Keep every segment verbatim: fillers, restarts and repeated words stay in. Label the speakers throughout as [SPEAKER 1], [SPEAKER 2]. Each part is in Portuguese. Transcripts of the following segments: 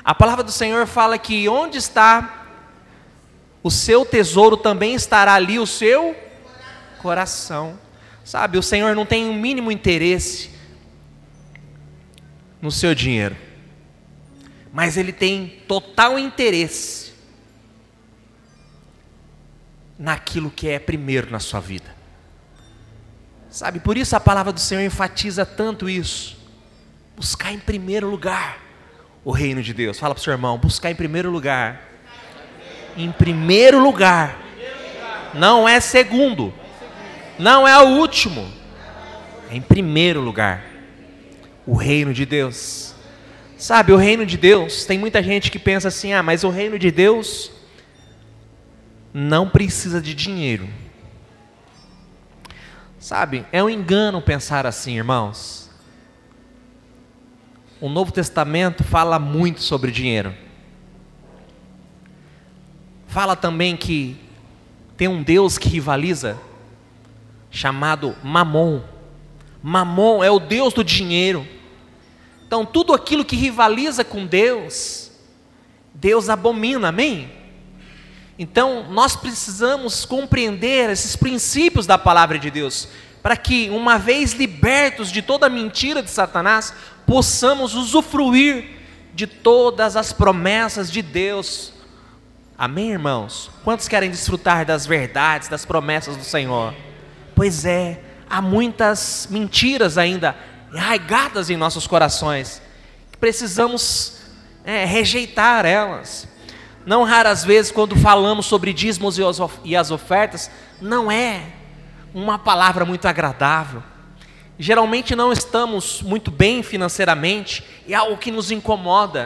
[SPEAKER 1] A palavra do Senhor fala que onde está o seu tesouro, também estará ali o seu coração. Sabe, o Senhor não tem o mínimo interesse no seu dinheiro, mas Ele tem total interesse naquilo que é primeiro na sua vida. Sabe, por isso a palavra do Senhor enfatiza tanto isso. Buscar em primeiro lugar o reino de Deus. Fala para o seu irmão, buscar em primeiro lugar. Em primeiro lugar. Não é segundo. Não é o último. É em primeiro lugar. O reino de Deus. Sabe, o reino de Deus, tem muita gente que pensa assim, ah, mas o reino de Deus não precisa de dinheiro. Sabe, é um engano pensar assim, irmãos. O Novo Testamento fala muito sobre dinheiro. Fala também que tem um Deus que rivaliza, chamado Mamon. Mamon é o Deus do dinheiro. Então tudo aquilo que rivaliza com Deus, Deus abomina, amém? Então nós precisamos compreender esses princípios da palavra de Deus, para que uma vez libertos de toda a mentira de Satanás, possamos usufruir de todas as promessas de Deus. Amém, irmãos? Quantos querem desfrutar das verdades, das promessas do Senhor? Pois é, há muitas mentiras ainda arraigadas em nossos corações, que precisamos é, rejeitar elas. Não raras vezes, quando falamos sobre dízimos e as ofertas, não é uma palavra muito agradável. Geralmente não estamos muito bem financeiramente, e é algo que nos incomoda.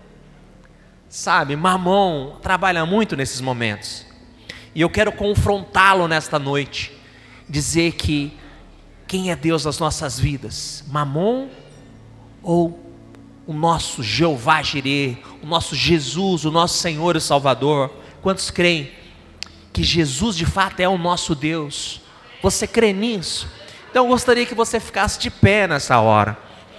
[SPEAKER 1] Sabe, Mamon trabalha muito nesses momentos. E eu quero confrontá-lo nesta noite, dizer que quem é Deus nas nossas vidas? Mamon ou o nosso Jeová Jireh, o nosso Jesus, o nosso Senhor e Salvador? Quantos creem que Jesus de fato é o nosso Deus? Você crê nisso? Então eu gostaria que você ficasse de pé nessa hora,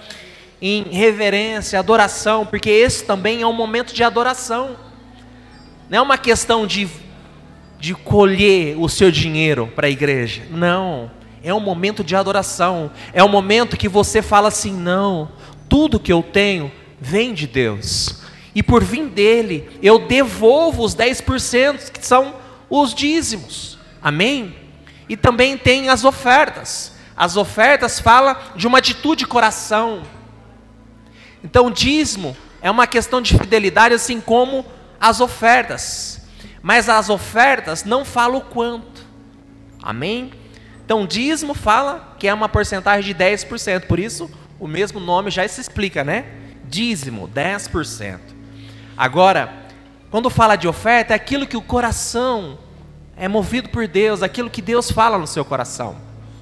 [SPEAKER 1] em reverência, adoração, porque esse também é um momento de adoração. Não é uma questão de, de colher o seu dinheiro para a igreja, não, é um momento de adoração. É um momento que você fala assim, não, tudo que eu tenho vem de Deus, e por vir dele, eu devolvo os dez por cento, que são os dízimos, amém? E também tem as ofertas. As ofertas falam de uma atitude de coração. Então o dízimo é uma questão de fidelidade, assim como as ofertas. Mas as ofertas não falam o quanto, amém? Então o dízimo fala que é uma porcentagem de dez por cento, por isso o mesmo nome já se explica, né? Dízimo, dez por cento. Agora, quando fala de oferta, é aquilo que o coração é movido por Deus, aquilo que Deus fala no seu coração,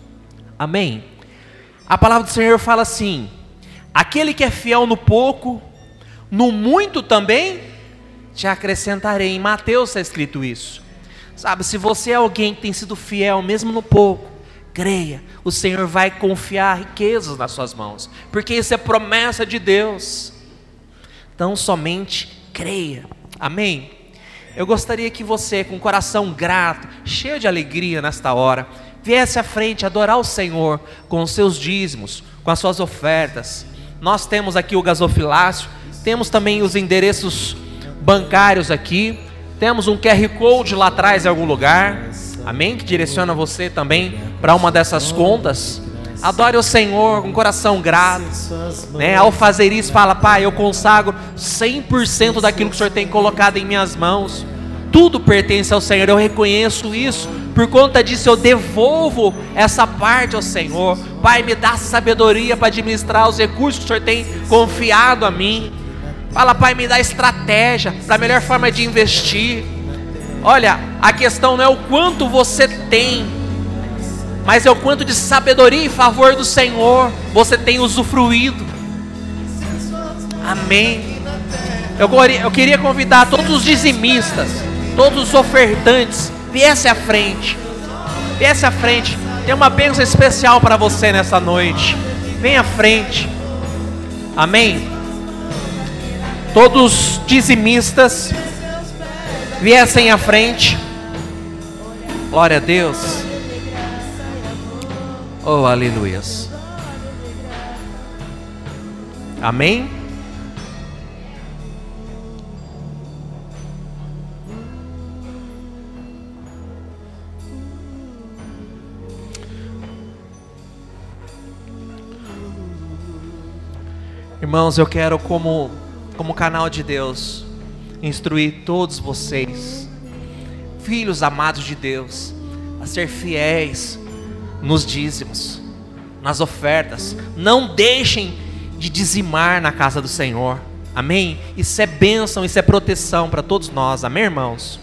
[SPEAKER 1] amém? A palavra do Senhor fala assim, aquele que é fiel no pouco, no muito também te acrescentarei. Em Mateus está escrito isso. Sabe, se você é alguém que tem sido fiel mesmo no pouco, creia, o Senhor vai confiar riquezas nas suas mãos, porque isso é promessa de Deus. Então somente creia, amém? Eu gostaria que você, com o coração grato, cheio de alegria nesta hora, viesse à frente adorar o Senhor com os seus dízimos, com as suas ofertas. Nós temos aqui o gasofilácio, temos também os endereços bancários aqui, temos um Q R Code lá atrás em algum lugar, amém? Que direciona você também para uma dessas contas. Adore o Senhor com um coração grato, né? Ao fazer isso, fala, Pai, eu consagro cem por cento daquilo que o Senhor tem colocado em minhas mãos. Tudo pertence ao Senhor, eu reconheço isso. Por conta disso eu devolvo essa parte ao Senhor. Pai, me dá sabedoria para administrar os recursos que o Senhor tem confiado a mim. Fala, Pai, me dá estratégia para a melhor forma de investir. Olha, a questão não é o quanto você tem, mas é o quanto de sabedoria em favor do Senhor você tem usufruído. Amém. Eu, eu queria convidar todos os dizimistas, todos os ofertantes, viesse à frente, viesse à frente. Tem uma bênção especial para você nessa noite. Vem à frente, amém? todos os dizimistas viessem à frente. Glória a Deus. Oh, aleluias. Amém? Irmãos, eu quero como, como canal de Deus, instruir todos vocês, filhos amados de Deus, a ser fiéis nos dízimos, nas ofertas. Não deixem de dizimar na casa do Senhor. Amém? Isso é bênção, isso é proteção para todos nós. Amém, irmãos?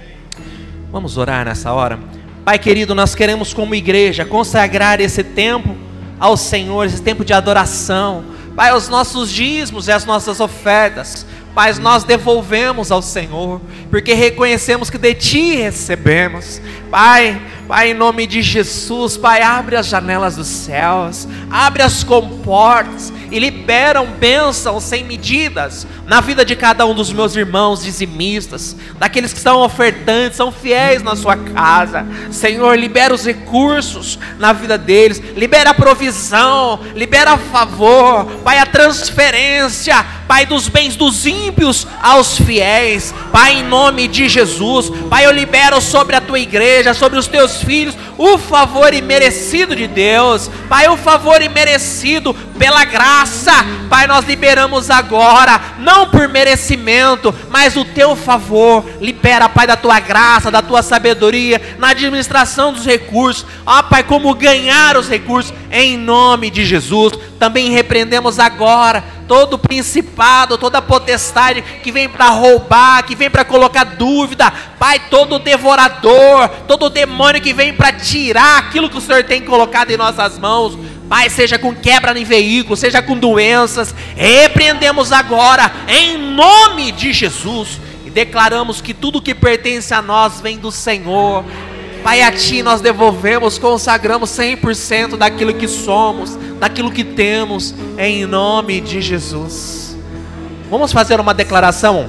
[SPEAKER 1] Vamos orar nessa hora. Pai querido, nós queremos como igreja consagrar esse tempo ao Senhor, esse tempo de adoração. Pai, os nossos dízimos e as nossas ofertas, Pai, nós devolvemos ao Senhor, porque reconhecemos que de Ti recebemos. Pai, Pai, em nome de Jesus, Pai, abre as janelas dos céus, abre as comportas e liberam bênçãos sem medidas na vida de cada um dos meus irmãos dizimistas, daqueles que são ofertantes, são fiéis na sua casa. Senhor, libera os recursos na vida deles, libera a provisão, libera a favor, Pai, a transferência, Pai, dos bens dos ímpios aos fiéis. Pai, em nome de Jesus, Pai, eu libero sobre a Tua igreja, sobre os Teus filhos, o favor imerecido de Deus. Pai, o favor imerecido pela graça. Pai, nós liberamos agora, não por merecimento, mas o Teu favor. Libera, Pai, da Tua graça, da Tua sabedoria, na administração dos recursos. Ó, Pai, como ganhar os recursos, em nome de Jesus. Também repreendemos agora todo principado, toda potestade que vem para roubar, que vem para colocar dúvida. Pai, todo devorador, todo demônio que vem para tirar aquilo que o Senhor tem colocado em nossas mãos. Pai, seja com quebra em veículos, seja com doenças, repreendemos agora, em nome de Jesus. E declaramos que tudo que pertence a nós vem do Senhor. Pai, a Ti nós devolvemos, consagramos cem por cento daquilo que somos, daquilo que temos, em nome de Jesus. Vamos fazer uma declaração?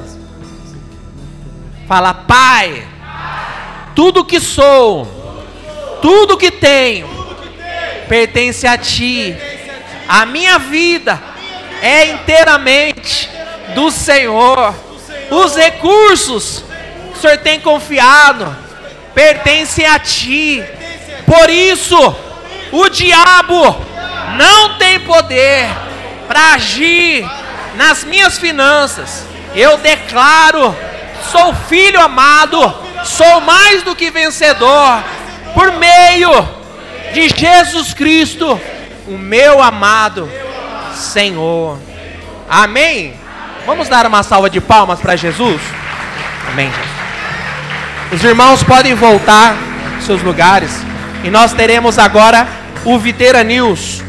[SPEAKER 1] Fala: Pai, tudo que sou, tudo que tenho, pertence a Ti. A minha vida é inteiramente do Senhor. Os recursos que o Senhor tem confiado pertence a Ti. Por isso, o diabo não tem poder para agir nas minhas finanças. Eu declaro: sou filho amado, sou mais do que vencedor, por meio de Jesus Cristo, o meu amado Senhor. Amém? Vamos dar uma salva de palmas para Jesus? Amém, Jesus. Os irmãos podem voltar aos seus lugares e nós teremos agora o Videira News.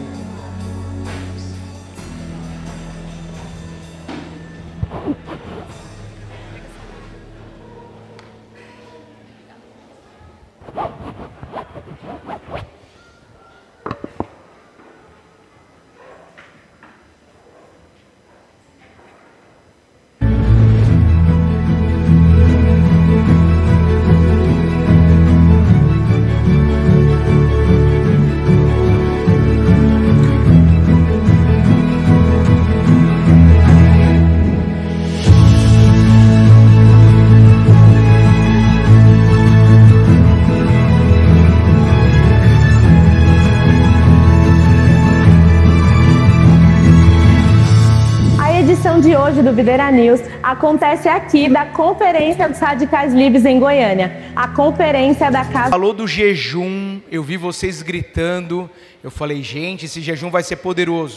[SPEAKER 2] De hoje do Videira News acontece aqui da Conferência dos Radicais Livres em Goiânia, a conferência da casa.
[SPEAKER 3] Falou do jejum, eu vi vocês gritando, eu falei: gente, esse jejum vai ser poderoso.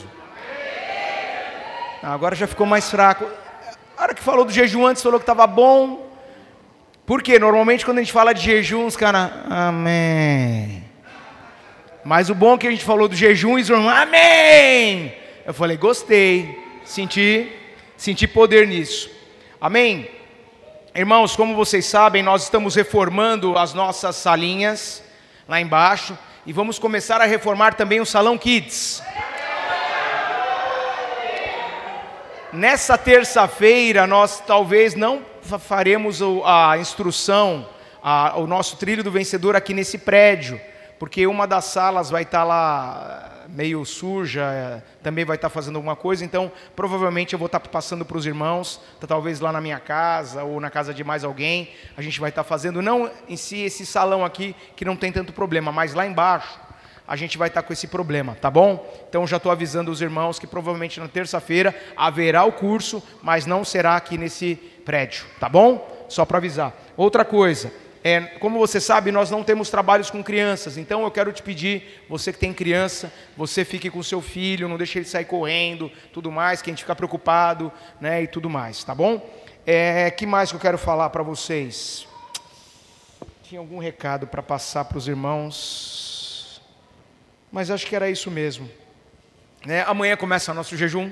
[SPEAKER 3] Agora já ficou mais fraco. A hora que falou do jejum antes, falou que estava bom. Por quê? Normalmente quando a gente fala de jejum, os caras, amém. Mas o bom é que a gente falou do jejum e os irmãos, amém. Eu falei: gostei, senti... Senti poder nisso. Amém? Irmãos, como vocês sabem, nós estamos reformando as nossas salinhas lá embaixo e vamos começar a reformar também o Salão Kids. nessa terça-feira nós talvez não faremos a instrução, a, o nosso trilho do vencedor aqui nesse prédio, porque uma das salas vai estar lá meio suja, também vai estar fazendo alguma coisa, então provavelmente eu vou estar passando para os irmãos, talvez lá na minha casa ou na casa de mais alguém, a gente vai estar fazendo, não em si esse salão aqui que não tem tanto problema, mas lá embaixo a gente vai estar com esse problema, tá bom? Então já estou avisando os irmãos que provavelmente na terça-feira haverá o curso, mas não será aqui nesse prédio, tá bom? Só para avisar. Outra coisa, é, como você sabe, nós não temos trabalhos com crianças, então eu quero te pedir, você que tem criança, você fique com seu filho, não deixe ele sair correndo, tudo mais, que a gente fica preocupado, né, e tudo mais, tá bom? É, que mais que eu quero falar para vocês? Tinha algum recado para passar para os irmãos? Mas acho que era isso mesmo. Né? Amanhã começa o nosso jejum.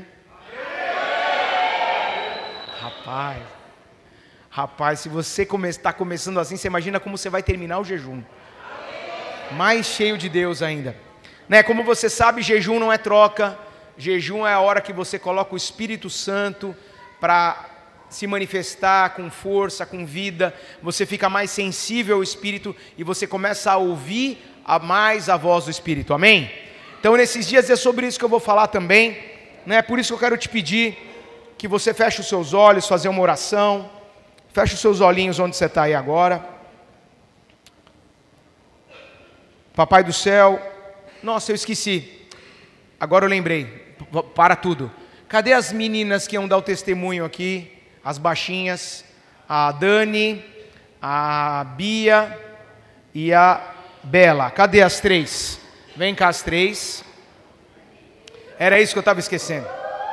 [SPEAKER 3] Rapaz, rapaz, se você está come, tá começando assim, você imagina como você vai terminar o jejum. Mais cheio de Deus ainda. Né? Como você sabe, jejum não é troca. Jejum é a hora que você coloca o Espírito Santo para se manifestar com força, com vida. Você fica mais sensível ao Espírito e você começa a ouvir a mais a voz do Espírito, amém? Então nesses dias é sobre isso que eu vou falar também, né? Por isso que eu quero te pedir que você feche os seus olhos, fazer uma oração, feche os seus olhinhos onde você está aí agora. Papai do céu, nossa, eu esqueci, agora eu lembrei, para tudo, cadê as meninas que iam dar o testemunho aqui, as baixinhas, a Dani, a Bia e a Bela, cadê as três? Vem cá as três. Era isso que eu estava esquecendo.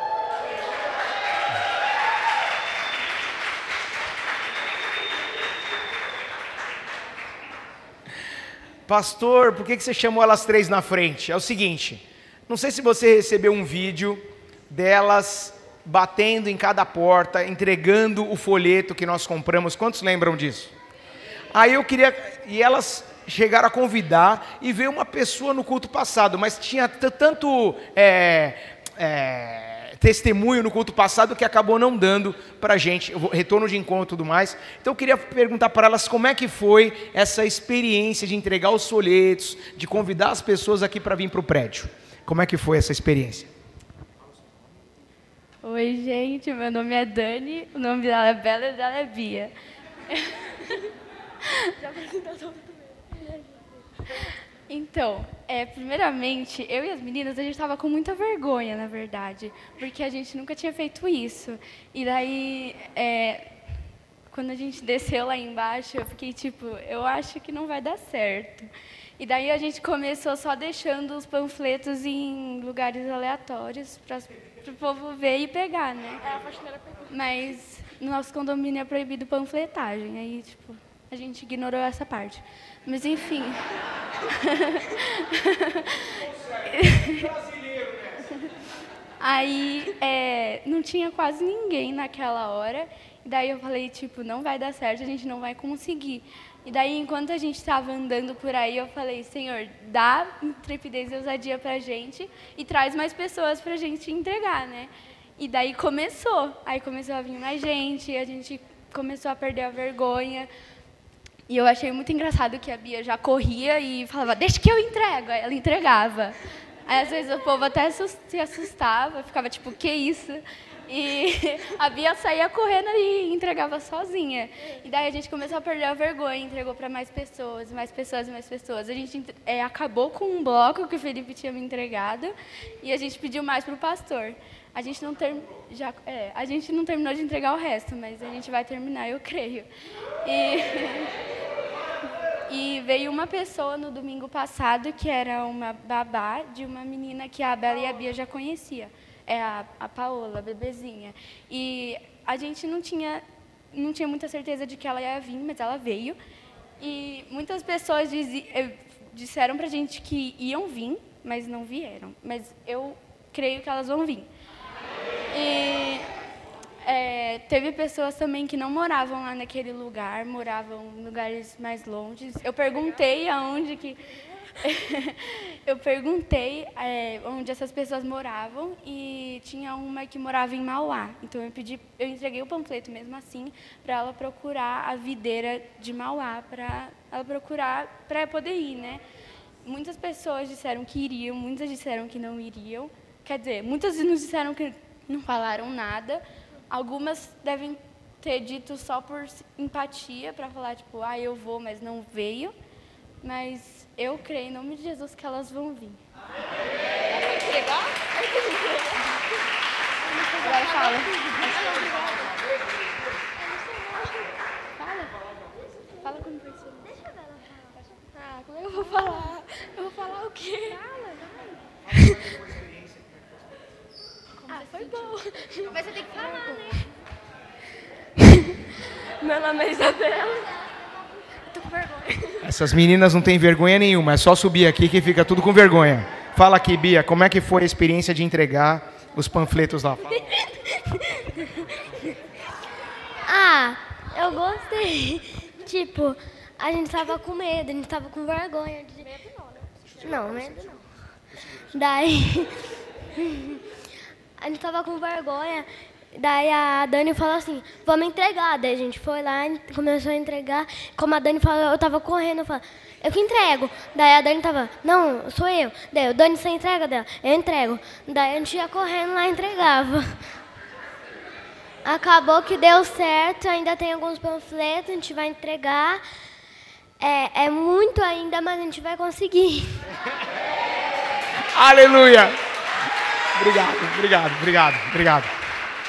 [SPEAKER 3] Pastor, por que você chamou elas três na frente? É o seguinte, não sei se você recebeu um vídeo delas batendo em cada porta, entregando o folheto que nós compramos. Quantos lembram disso? Aí eu queria... E elas... chegaram a convidar e veio uma pessoa no culto passado, mas tinha tanto é, é, testemunho no culto passado que acabou não dando para a gente, retorno de encontro e tudo mais. Então eu queria perguntar para elas como é que foi essa experiência de entregar os folhetos, de convidar as pessoas aqui para vir para o prédio. Como é que foi essa experiência?
[SPEAKER 4] Oi, gente, meu nome é Dani, o nome dela é Bela e dela é Bia. Já apresentou todo. Então, é, primeiramente, eu e as meninas, a gente estava com muita vergonha, na verdade, porque a gente nunca tinha feito isso. E daí, é, quando a gente desceu lá embaixo, eu fiquei tipo, eu acho que não vai dar certo. E daí a gente começou só deixando os panfletos em lugares aleatórios para o povo ver e pegar, né? É, a faxineira pegou. Mas no nosso condomínio é proibido panfletagem, aí, tipo, a gente ignorou essa parte. Mas, enfim. Aí, é, não tinha quase ninguém naquela hora. E daí eu falei, tipo, não vai dar certo, a gente não vai conseguir. E daí, enquanto a gente estava andando por aí, eu falei, Senhor, dá intrepidez e ousadia pra gente e traz mais pessoas pra gente entregar, né? E daí começou. Aí começou a vir mais gente, a gente começou a perder a vergonha. E eu achei muito engraçado que a Bia já corria e falava, deixa que eu entrego. Aí ela entregava. Aí, às vezes, o povo até se assustava, ficava tipo, que isso? E a Bia saía correndo e entregava sozinha. E daí a gente começou a perder a vergonha, entregou para mais pessoas, mais pessoas e mais pessoas. A gente é, acabou com um bloco que o Felipe tinha me entregado e a gente pediu mais para o pastor. A gente, não ter, já, é, a gente não terminou de entregar o resto, mas a gente vai terminar, eu creio. E, e veio uma pessoa no domingo passado, que era uma babá de uma menina que a Bela e a Bia já conhecia. É a, a Paola, a bebezinha. E a gente não tinha, não tinha muita certeza de que ela ia vir, mas ela veio. E muitas pessoas dizi, disseram pra gente que iam vir, mas não vieram. Mas eu creio que elas vão vir. E é, teve pessoas também que não moravam lá naquele lugar, moravam em lugares mais longes. Eu perguntei aonde que... eu perguntei é, onde essas pessoas moravam e tinha uma que morava em Mauá. Então eu pedi, eu entreguei o panfleto mesmo assim para ela procurar a videira de Mauá, para ela procurar para poder ir, né? Muitas pessoas disseram que iriam, muitas disseram que não iriam. Quer dizer, muitas nos disseram que não falaram nada. Algumas devem ter dito só por empatia, para falar, tipo, ah, eu vou, mas não veio. Mas eu creio, em nome de Jesus, que elas vão vir. Vai entregar? Vai, fala. Fala. Fala como vai ser. Deixa eu ver ela falar. Ah, como é que eu vou falar? Eu vou falar o quê? Fala, vai. Ah, foi bom. Mas você tem que falar, né? Meu nome é Isabela. Tô com vergonha.
[SPEAKER 3] Essas meninas não têm vergonha nenhuma, é só subir aqui que fica tudo com vergonha. Fala aqui, Bia, como é que foi a experiência de entregar os panfletos lá?
[SPEAKER 5] Ah, eu gostei. Tipo, a gente tava com medo, a gente tava com vergonha. De... Medo não, né? Não, medo não. Daí, a gente tava com vergonha. Daí a Dani falou assim, vamos entregar. Daí a gente foi lá e começou a entregar. Como a Dani falou, eu tava correndo, eu falei, eu que entrego. Daí a Dani tava, não, sou eu. Daí o Dani, você entrega dela? Eu entrego. Daí a gente ia correndo lá e entregava. Acabou que deu certo, ainda tem alguns panfletos, a gente vai entregar. É, é muito ainda, mas a gente vai conseguir.
[SPEAKER 3] Aleluia! Obrigado, obrigado, obrigado, obrigado.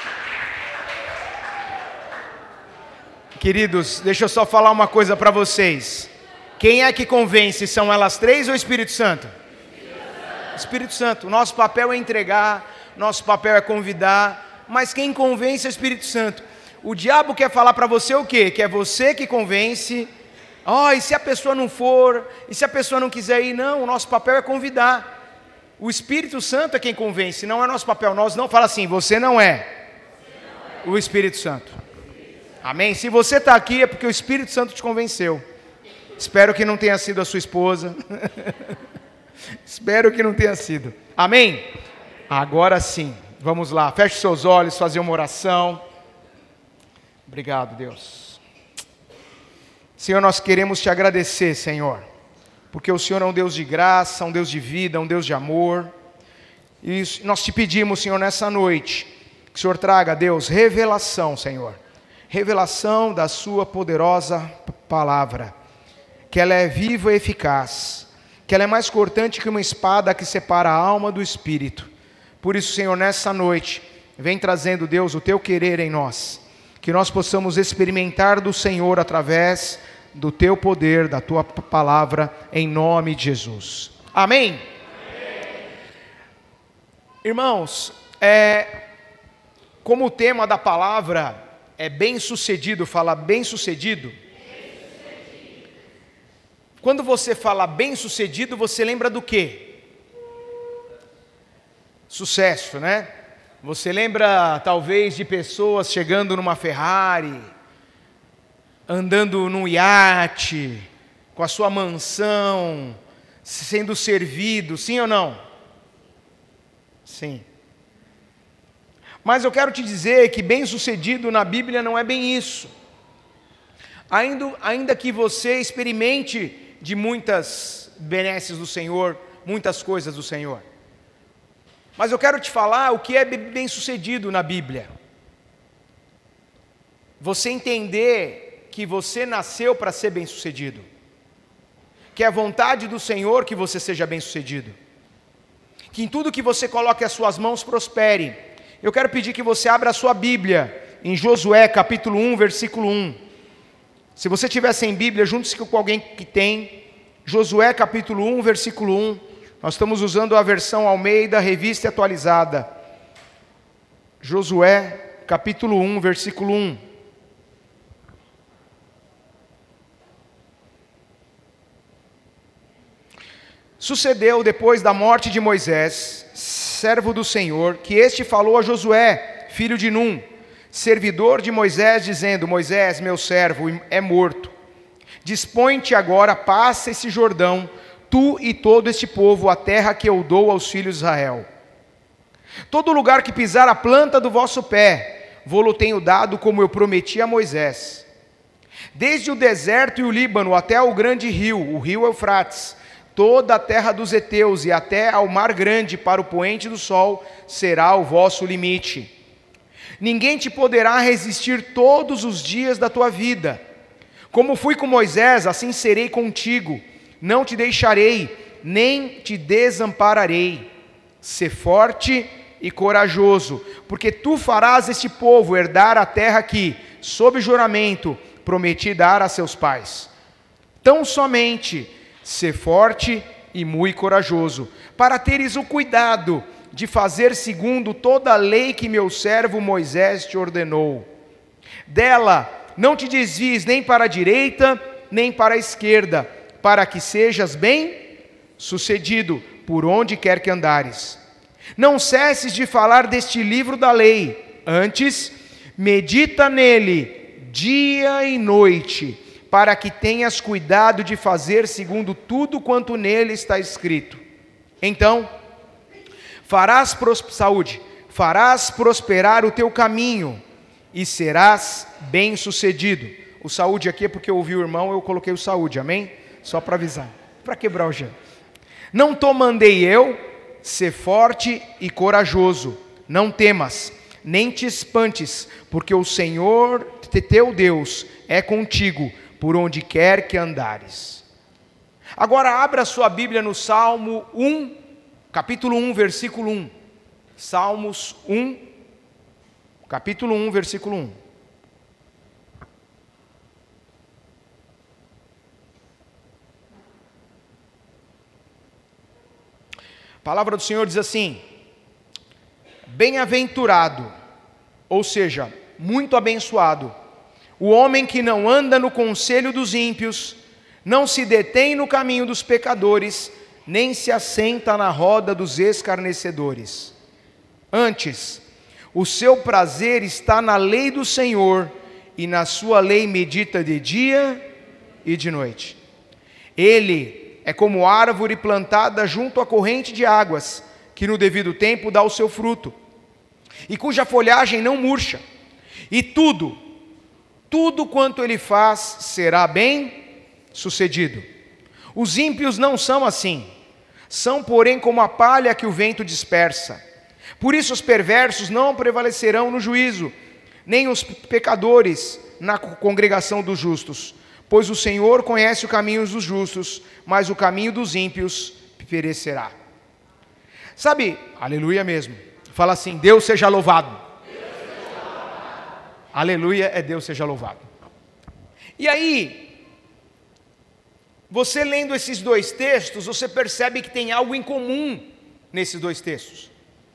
[SPEAKER 3] Queridos, deixa eu só falar uma coisa para vocês. Quem é que convence? São elas três ou o Espírito Santo? Espírito Santo. Espírito Santo. Nosso papel é entregar, nosso papel é convidar, mas quem convence é o Espírito Santo. O diabo quer falar para você o quê? Que é você que convence. Oh, e se a pessoa não for? E se a pessoa não quiser ir? Não, o nosso papel é convidar. O Espírito Santo é quem convence, não é nosso papel. Nós não, fala assim, você não é o Espírito Santo. Amém? Se você está aqui é porque o Espírito Santo te convenceu. Espero que não tenha sido a sua esposa. Espero que não tenha sido. Amém? Agora sim, vamos lá. Feche seus olhos, fazer uma oração. Obrigado, Deus. Senhor, nós queremos te agradecer, Senhor, porque o Senhor é um Deus de graça, um Deus de vida, um Deus de amor. E nós te pedimos, Senhor, nessa noite, que o Senhor traga, Deus, revelação, Senhor. Revelação da sua poderosa palavra, que ela é viva e eficaz, que ela é mais cortante que uma espada que separa a alma do espírito. Por isso, Senhor, nessa noite, vem trazendo, Deus, o teu querer em nós, que nós possamos experimentar do Senhor através do teu poder, da tua palavra, em nome de Jesus. Amém? Amém. Irmãos, é, como o tema da palavra é bem sucedido, fala bem sucedido. Bem sucedido. Quando você fala bem sucedido, você lembra do quê? Sucesso, né? Você lembra talvez de pessoas chegando numa Ferrari, andando num iate, com a sua mansão, sendo servido, sim ou não? Sim. Mas eu quero te dizer que bem-sucedido na Bíblia não é bem isso. Ainda, ainda que você experimente de muitas benesses do Senhor, muitas coisas do Senhor. Mas eu quero te falar o que é bem-sucedido na Bíblia. Você entender que você nasceu para ser bem-sucedido. Que é a vontade do Senhor que você seja bem-sucedido. Que em tudo que você coloque as suas mãos prospere. Eu quero pedir que você abra a sua Bíblia em Josué capítulo um, versículo um. Se você tiver sem Bíblia, junte-se com alguém que tem. Josué capítulo um, versículo um. Nós estamos usando a versão Almeida, revista e atualizada. Josué capítulo um, versículo um. Sucedeu depois da morte de Moisés, servo do Senhor, que este falou a Josué, filho de Num, servidor de Moisés, dizendo: Moisés, meu servo, é morto. Dispõe-te agora, passa esse Jordão, tu e todo este povo, a terra que eu dou aos filhos de Israel. Todo lugar que pisar a planta do vosso pé, vou-lo tenho dado como eu prometi a Moisés. Desde o deserto e o Líbano até ao grande rio, o rio Eufrates, toda a terra dos heteus e até ao mar grande para o poente do sol, será o vosso limite. Ninguém te poderá resistir todos os dias da tua vida. Como fui com Moisés, assim serei contigo. Não te deixarei, nem te desampararei. Sê forte e corajoso, porque tu farás este povo herdar a terra que, sob juramento, prometi dar a seus pais. Tão somente sê forte e muito corajoso, para teres o cuidado de fazer segundo toda a lei que meu servo Moisés te ordenou. Dela não te desvies nem para a direita, nem para a esquerda, para que sejas bem sucedido por onde quer que andares. Não cesses de falar deste livro da lei, antes medita nele dia e noite, para que tenhas cuidado de fazer segundo tudo quanto nele está escrito. Então, farás pros... saúde, farás prosperar o teu caminho e serás bem-sucedido. O saúde aqui é porque eu ouvi o irmão, eu coloquei o saúde, amém? Só para avisar, para quebrar o gelo. Não te mandei eu, ser forte e corajoso, não temas, nem te espantes, porque o Senhor, teu Deus, é contigo, por onde quer que andares. Agora abra sua Bíblia no Salmo um, capítulo um, versículo um. Salmos um, capítulo um, versículo um. A palavra do Senhor diz assim: bem-aventurado, ou seja, muito abençoado, o homem que não anda no conselho dos ímpios, não se detém no caminho dos pecadores, nem se assenta na roda dos escarnecedores. Antes, o seu prazer está na lei do Senhor, e na sua lei medita de dia e de noite. Ele é como árvore plantada junto à corrente de águas, que no devido tempo dá o seu fruto, e cuja folhagem não murcha, e tudo, tudo quanto ele faz será bem sucedido. Os ímpios não são assim, são porém como a palha que o vento dispersa. Por isso os perversos não prevalecerão no juízo, nem os pecadores na congregação dos justos. Pois o Senhor conhece os caminhos dos justos, mas o caminho dos ímpios perecerá. Sabe, aleluia mesmo, fala assim: Deus seja louvado. Deus seja louvado. Aleluia é Deus seja louvado. E aí, você lendo esses dois textos, você percebe que tem algo em comum nesses dois textos.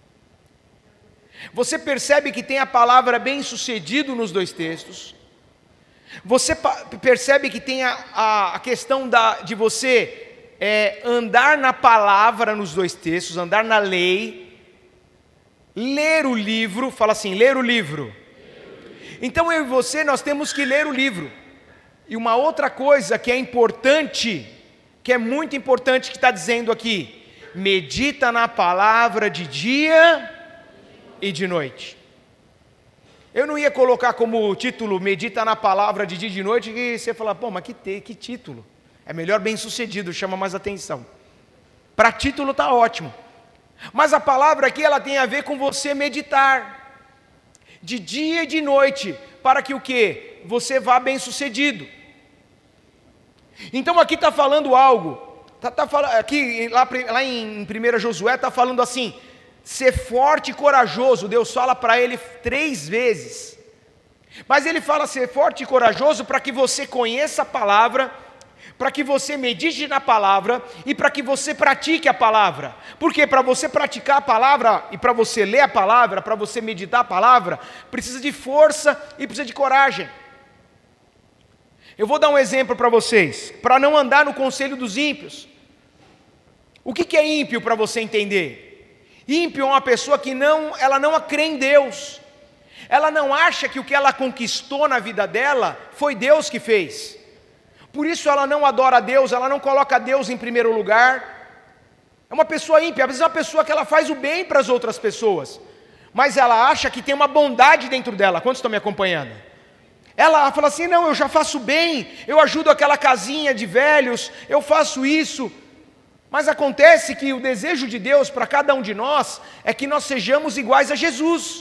[SPEAKER 3] Você percebe que tem a palavra bem-sucedido nos dois textos. Você percebe que tem a, a, a questão da, de você é, andar na palavra nos dois textos, andar na lei, ler o livro, fala assim, ler o livro. Então eu e você, nós temos que ler o livro. E uma outra coisa que é importante, que é muito importante que está dizendo aqui, medita na palavra de dia e de noite. Eu não ia colocar como título, medita na palavra de dia e de noite, que você fala, pô, mas que, te, que título? É melhor bem-sucedido, chama mais atenção. Para título está ótimo. Mas a palavra aqui, ela tem a ver com você meditar, de dia e de noite, para que o quê? Você vá bem-sucedido. Então aqui está falando algo, tá, tá, aqui lá, lá em primeira Josué está falando assim, ser forte e corajoso. Deus fala para ele três vezes, mas ele fala ser forte e corajoso para que você conheça a palavra, para que você medite na palavra e para que você pratique a palavra. Porque para você praticar a palavra e para você ler a palavra, para você meditar a palavra, precisa de força e precisa de coragem. Eu vou dar um exemplo para vocês, para não andar no conselho dos ímpios. O que, que é ímpio para você entender? Ímpio é uma pessoa que não, ela não crê em Deus. Ela não acha que o que ela conquistou na vida dela foi Deus que fez. Por isso ela não adora a Deus, ela não coloca Deus em primeiro lugar. É uma pessoa ímpia, às vezes é uma pessoa que ela faz o bem para as outras pessoas, mas ela acha que tem uma bondade dentro dela. Quantos estão me acompanhando? Ela fala assim, não, eu já faço bem, eu ajudo aquela casinha de velhos, eu faço isso. Mas acontece que o desejo de Deus para cada um de nós é que nós sejamos iguais a Jesus.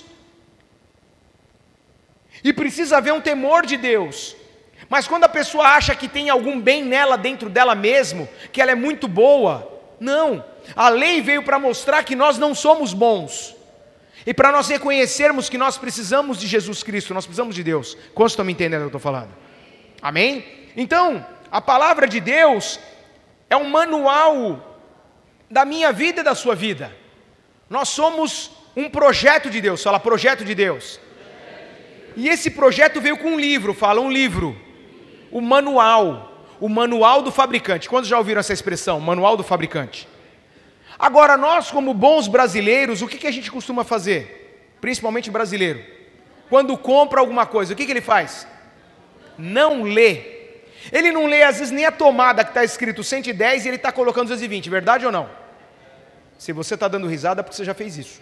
[SPEAKER 3] E precisa haver um temor de Deus. Mas quando a pessoa acha que tem algum bem nela dentro dela mesmo, que ela é muito boa, não. A lei veio para mostrar que nós não somos bons. E para nós reconhecermos que nós precisamos de Jesus Cristo, nós precisamos de Deus. Quantos estão me entendendo o que eu estou falando? Amém? Então, a palavra de Deus é um manual da minha vida e da sua vida. Nós somos um projeto de Deus. Fala, projeto de Deus. E esse projeto veio com um livro, fala um livro. O manual. O manual do fabricante. Quantos já ouviram essa expressão? Manual do fabricante. Agora, nós como bons brasileiros, o que, que a gente costuma fazer? Principalmente brasileiro. Quando compra alguma coisa, o que, que ele faz? Não lê. Ele não lê às vezes nem a tomada que está escrito cento e dez e ele está colocando duzentos e vinte, verdade ou não? Se você está dando risada é porque você já fez isso.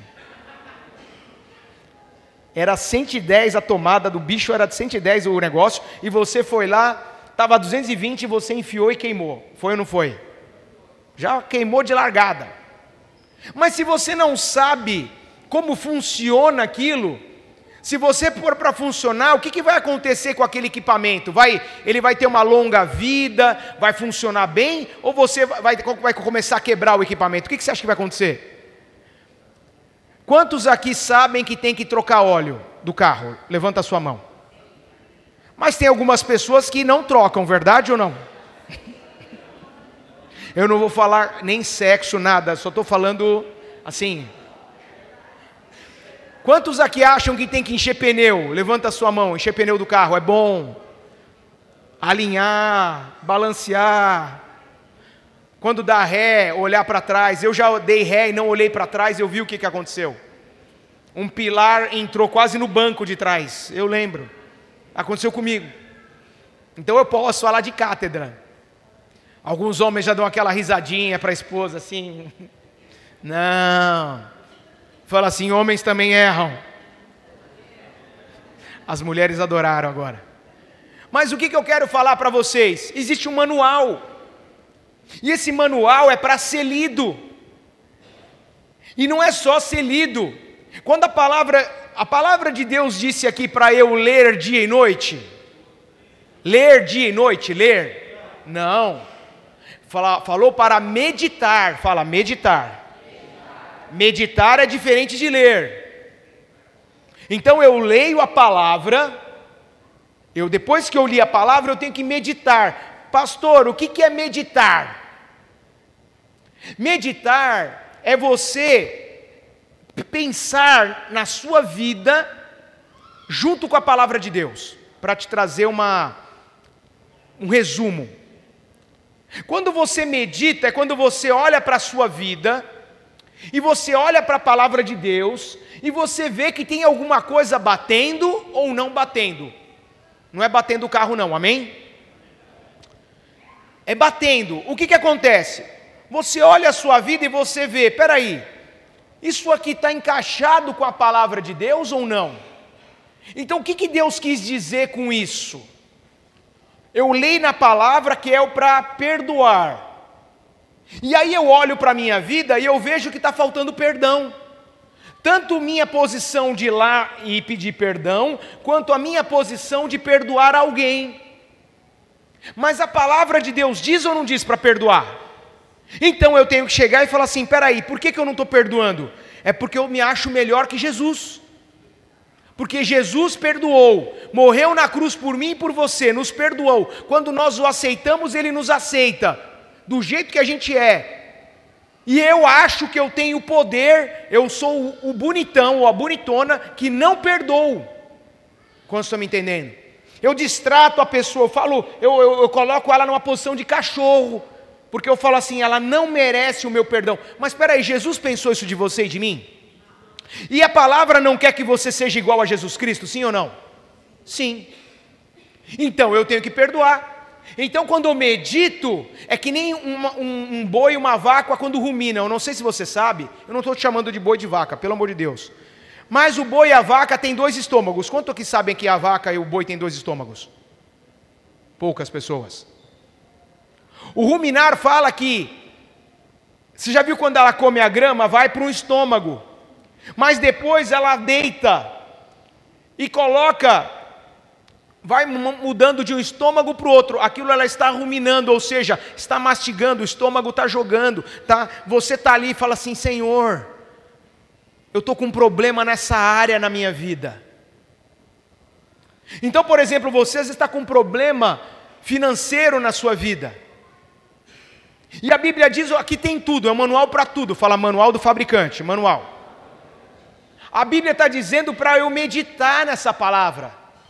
[SPEAKER 3] Era cento e dez a tomada do bicho, era de cento e dez o negócio, e você foi lá, estava duzentos e vinte e você enfiou e queimou. Foi ou não foi? Já queimou de largada. Mas se você não sabe como funciona aquilo, se você pôr para funcionar, o que, que vai acontecer com aquele equipamento? Vai, ele vai ter uma longa vida, vai funcionar bem, ou você vai, vai começar a quebrar o equipamento? O que, que você acha que vai acontecer? Quantos aqui sabem que tem que trocar óleo do carro? Levanta a sua mão. Mas tem algumas pessoas que não trocam, verdade ou não? Eu não vou falar nem sexo, nada, só estou falando assim. Quantos aqui acham que tem que encher pneu? Levanta a sua mão, encher pneu do carro, é bom. Alinhar, balancear. Quando dá ré, olhar para trás. Eu já dei ré e não olhei para trás, eu vi o que, que aconteceu. Um pilar entrou quase no banco de trás, eu lembro. Aconteceu comigo. Então eu posso falar de cátedra. Alguns homens já dão aquela risadinha para a esposa assim. Não. Fala assim, homens também erram. As mulheres adoraram agora. Mas o que, que eu quero falar para vocês? Existe um manual. E esse manual é para ser lido. E não é só ser lido. Quando a palavra, a palavra de Deus disse aqui para eu ler dia e noite. Ler dia e noite, ler. Não. Fala, falou para meditar. Fala, meditar. Meditar é diferente de ler. Então eu leio a palavra, eu depois que eu li a palavra eu tenho que meditar. Pastor, o que, que é meditar? Meditar é você pensar na sua vida junto com a palavra de Deus, para te trazer uma, um resumo. Quando você medita é quando você olha para a sua vida e você olha para a palavra de Deus e você vê que tem alguma coisa batendo ou não batendo. Não é batendo o carro não, amém? É batendo. O que, que acontece? Você olha a sua vida e você vê, peraí, isso aqui está encaixado com a palavra de Deus ou não? Então o que, que Deus quis dizer com isso? Eu leio na palavra que é para perdoar. E aí eu olho para a minha vida e eu vejo que está faltando perdão. Tanto minha posição de ir lá e pedir perdão, quanto a minha posição de perdoar alguém. Mas a palavra de Deus diz ou não diz para perdoar? Então eu tenho que chegar e falar assim, peraí, por que, que eu não estou perdoando? É porque eu me acho melhor que Jesus. Porque Jesus perdoou, morreu na cruz por mim e por você, nos perdoou. Quando nós o aceitamos, Ele nos aceita, do jeito que a gente é. E eu acho que eu tenho poder, eu sou o bonitão ou a bonitona que não perdoo. Quantos estão me entendendo? Eu distrato a pessoa, eu falo, eu, eu, eu coloco ela numa posição de cachorro, porque eu falo assim, ela não merece o meu perdão. Mas espera aí, Jesus pensou isso de você e de mim? E a palavra não quer que você seja igual a Jesus Cristo, sim ou não? Sim. Então eu tenho que perdoar. Então, quando eu medito, é que nem uma, um, um boi e uma vaca quando ruminam. Eu não sei se você sabe, eu não estou te chamando de boi e de vaca, pelo amor de Deus. Mas o boi e a vaca têm dois estômagos. Quanto que sabem que a vaca e o boi têm dois estômagos? Poucas pessoas. O ruminar fala que, você já viu quando ela come a grama, vai para um estômago, mas depois ela deita e coloca, vai mudando de um estômago para o outro, aquilo ela está ruminando, ou seja, está mastigando, o estômago está jogando, tá? Você está ali e fala assim, Senhor, eu estou com um problema nessa área na minha vida. Então, por exemplo, você está com um problema financeiro na sua vida, e a Bíblia diz, aqui tem tudo, é um manual para tudo, fala manual do fabricante, manual. A Bíblia está dizendo para eu meditar nessa palavra.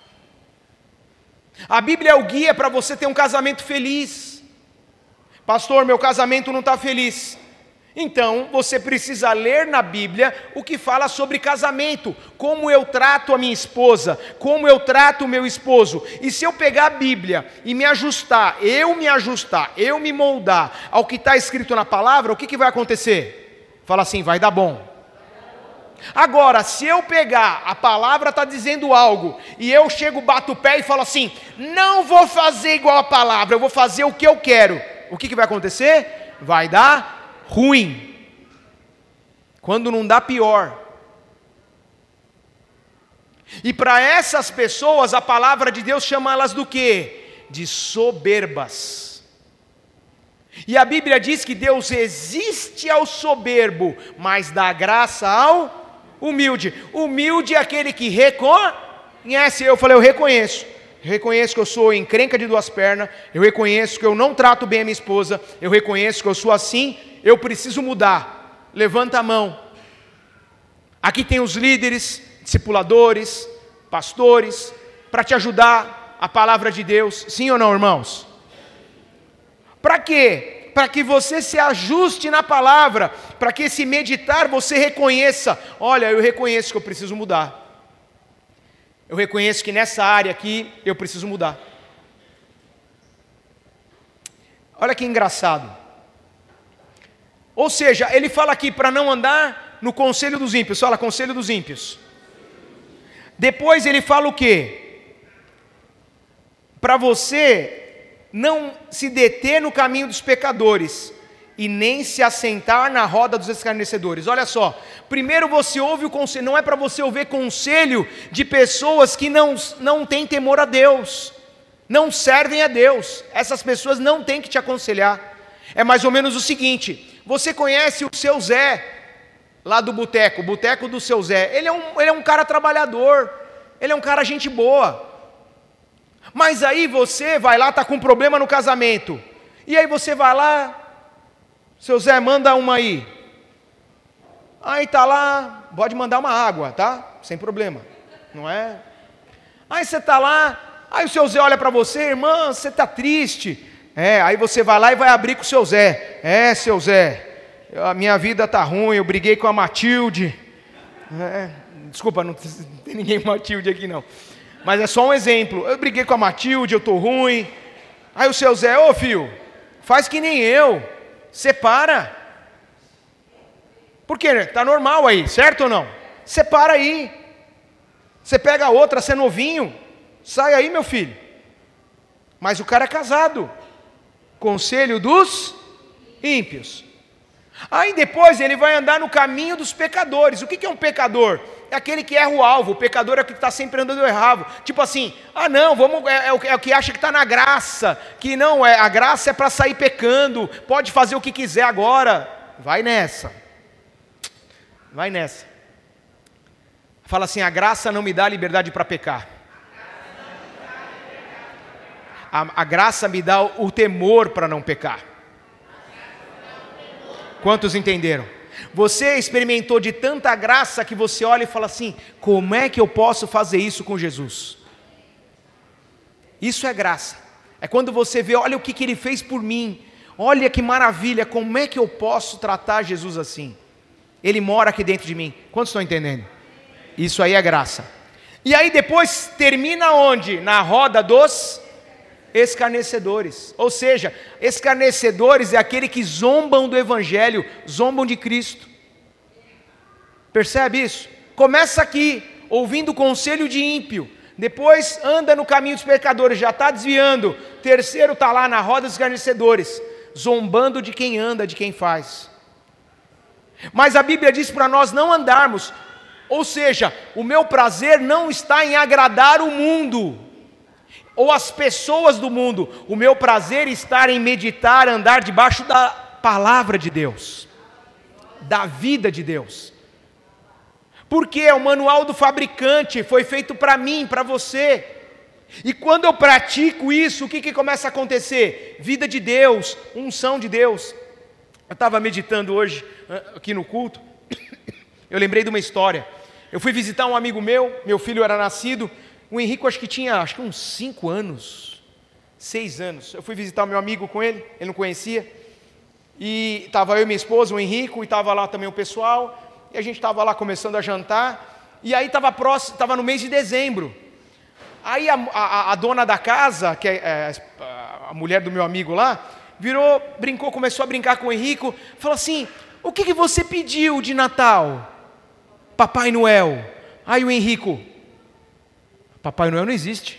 [SPEAKER 3] A Bíblia é o guia para você ter um casamento feliz. Pastor, meu casamento não está feliz. Então, você precisa ler na Bíblia o que fala sobre casamento, como eu trato a minha esposa, como eu trato o meu esposo. E se eu pegar a Bíblia e me ajustar, eu me ajustar, eu me moldar ao que está escrito na palavra, o que, que vai acontecer? Fala assim, vai dar bom. Agora, se eu pegar, a palavra está dizendo algo, e eu chego, bato o pé e falo assim, não vou fazer igual a palavra, eu vou fazer o que eu quero. O que, que vai acontecer? Vai dar ruim. Quando não dá, pior. E para essas pessoas, a palavra de Deus chama elas do quê? De soberbas. E a Bíblia diz que Deus resiste ao soberbo, mas dá graça ao humilde. Humilde é aquele que reconhece. Eu falei, eu reconheço. Eu reconheço que eu sou encrenca de duas pernas. Eu reconheço que eu não trato bem a minha esposa. Eu reconheço que eu sou assim. Eu preciso mudar. Levanta a mão. Aqui tem os líderes, discipuladores, pastores, para te ajudar a palavra de Deus. Sim ou não, irmãos? Para quê? Para que você se ajuste na palavra, para que esse meditar você reconheça, olha, eu reconheço que eu preciso mudar. Eu reconheço que nessa área aqui eu preciso mudar. Olha que engraçado. Ou seja, ele fala aqui para não andar no conselho dos ímpios. Fala, conselho dos ímpios. Depois ele fala o quê? Para você não se deter no caminho dos pecadores e nem se assentar na roda dos escarnecedores. Olha só, primeiro você ouve o conselho, não é para você ouvir conselho de pessoas que não, não têm temor a Deus, não servem a Deus. Essas pessoas não têm que te aconselhar. É mais ou menos o seguinte, você conhece o seu Zé, lá do boteco, o boteco do seu Zé, ele é, um, ele é um cara trabalhador, ele é um cara gente boa. Mas aí você vai lá, está com um problema no casamento, e aí você vai lá, seu Zé, manda uma aí. Aí está lá, pode mandar uma água, tá? Sem problema, não é? Aí você está lá, aí o seu Zé olha para você, irmã, você está triste. É, aí você vai lá e vai abrir com o seu Zé. É, seu Zé, a minha vida está ruim, eu briguei com a Matilde. É, desculpa, não tem ninguém Matilde aqui não. Mas é só um exemplo. Eu briguei com a Matilde, eu estou ruim. Aí o seu Zé, ô filho, faz que nem eu. Separa. Por quê? Está normal aí, certo ou não? Separa aí. Você pega a outra, você é novinho. Sai aí, meu filho. Mas o cara é casado. Conselho dos ímpios. Aí depois ele vai andar no caminho dos pecadores. O que é um pecador? É aquele que erra o alvo. O pecador é o que está sempre andando errado. Tipo assim, ah não, vamos, é, é, o, é o que acha que está na graça. Que não, é, a graça é para sair pecando. Pode fazer o que quiser agora. Vai nessa. Vai nessa. Fala assim, a graça não me dá liberdade para pecar. A, a graça me dá o, o temor para não pecar. Quantos entenderam? Você experimentou de tanta graça que você olha e fala assim, como é que eu posso fazer isso com Jesus? Isso é graça. É quando você vê, olha o que, que Ele fez por mim. Olha que maravilha, como é que eu posso tratar Jesus assim? Ele mora aqui dentro de mim. Quantos estão entendendo? Isso aí é graça. E aí depois termina onde? Na roda dos escarnecedores. Ou seja, escarnecedores é aquele que zombam do Evangelho, zombam de Cristo. Percebe isso? Começa aqui, ouvindo o conselho de ímpio, depois anda no caminho dos pecadores, já está desviando, terceiro está lá na roda dos escarnecedores, zombando de quem anda, de quem faz. Mas a Bíblia diz para nós não andarmos, ou seja, o meu prazer não está em agradar o mundo, ou as pessoas do mundo, o meu prazer está em meditar, andar debaixo da palavra de Deus, da vida de Deus. Porque o manual do fabricante foi feito para mim, para você. E quando eu pratico isso, o que, que começa a acontecer? Vida de Deus, unção de Deus. Eu estava meditando hoje, aqui no culto, eu lembrei de uma história. Eu fui visitar um amigo meu, meu filho era nascido, o Henrico acho que tinha acho que uns cinco anos, seis anos. Eu fui visitar o meu amigo com ele, ele não conhecia. E estava eu e minha esposa, o Henrico, e estava lá também o pessoal. E a gente estava lá começando a jantar, e aí estava próximo, estava no mês de dezembro. Aí a, a, a dona da casa, que é, é a mulher do meu amigo lá, virou, brincou, começou a brincar com o Henrico, falou assim: o que, que você pediu de Natal? Papai Noel. Aí o Henrico: Papai Noel não existe.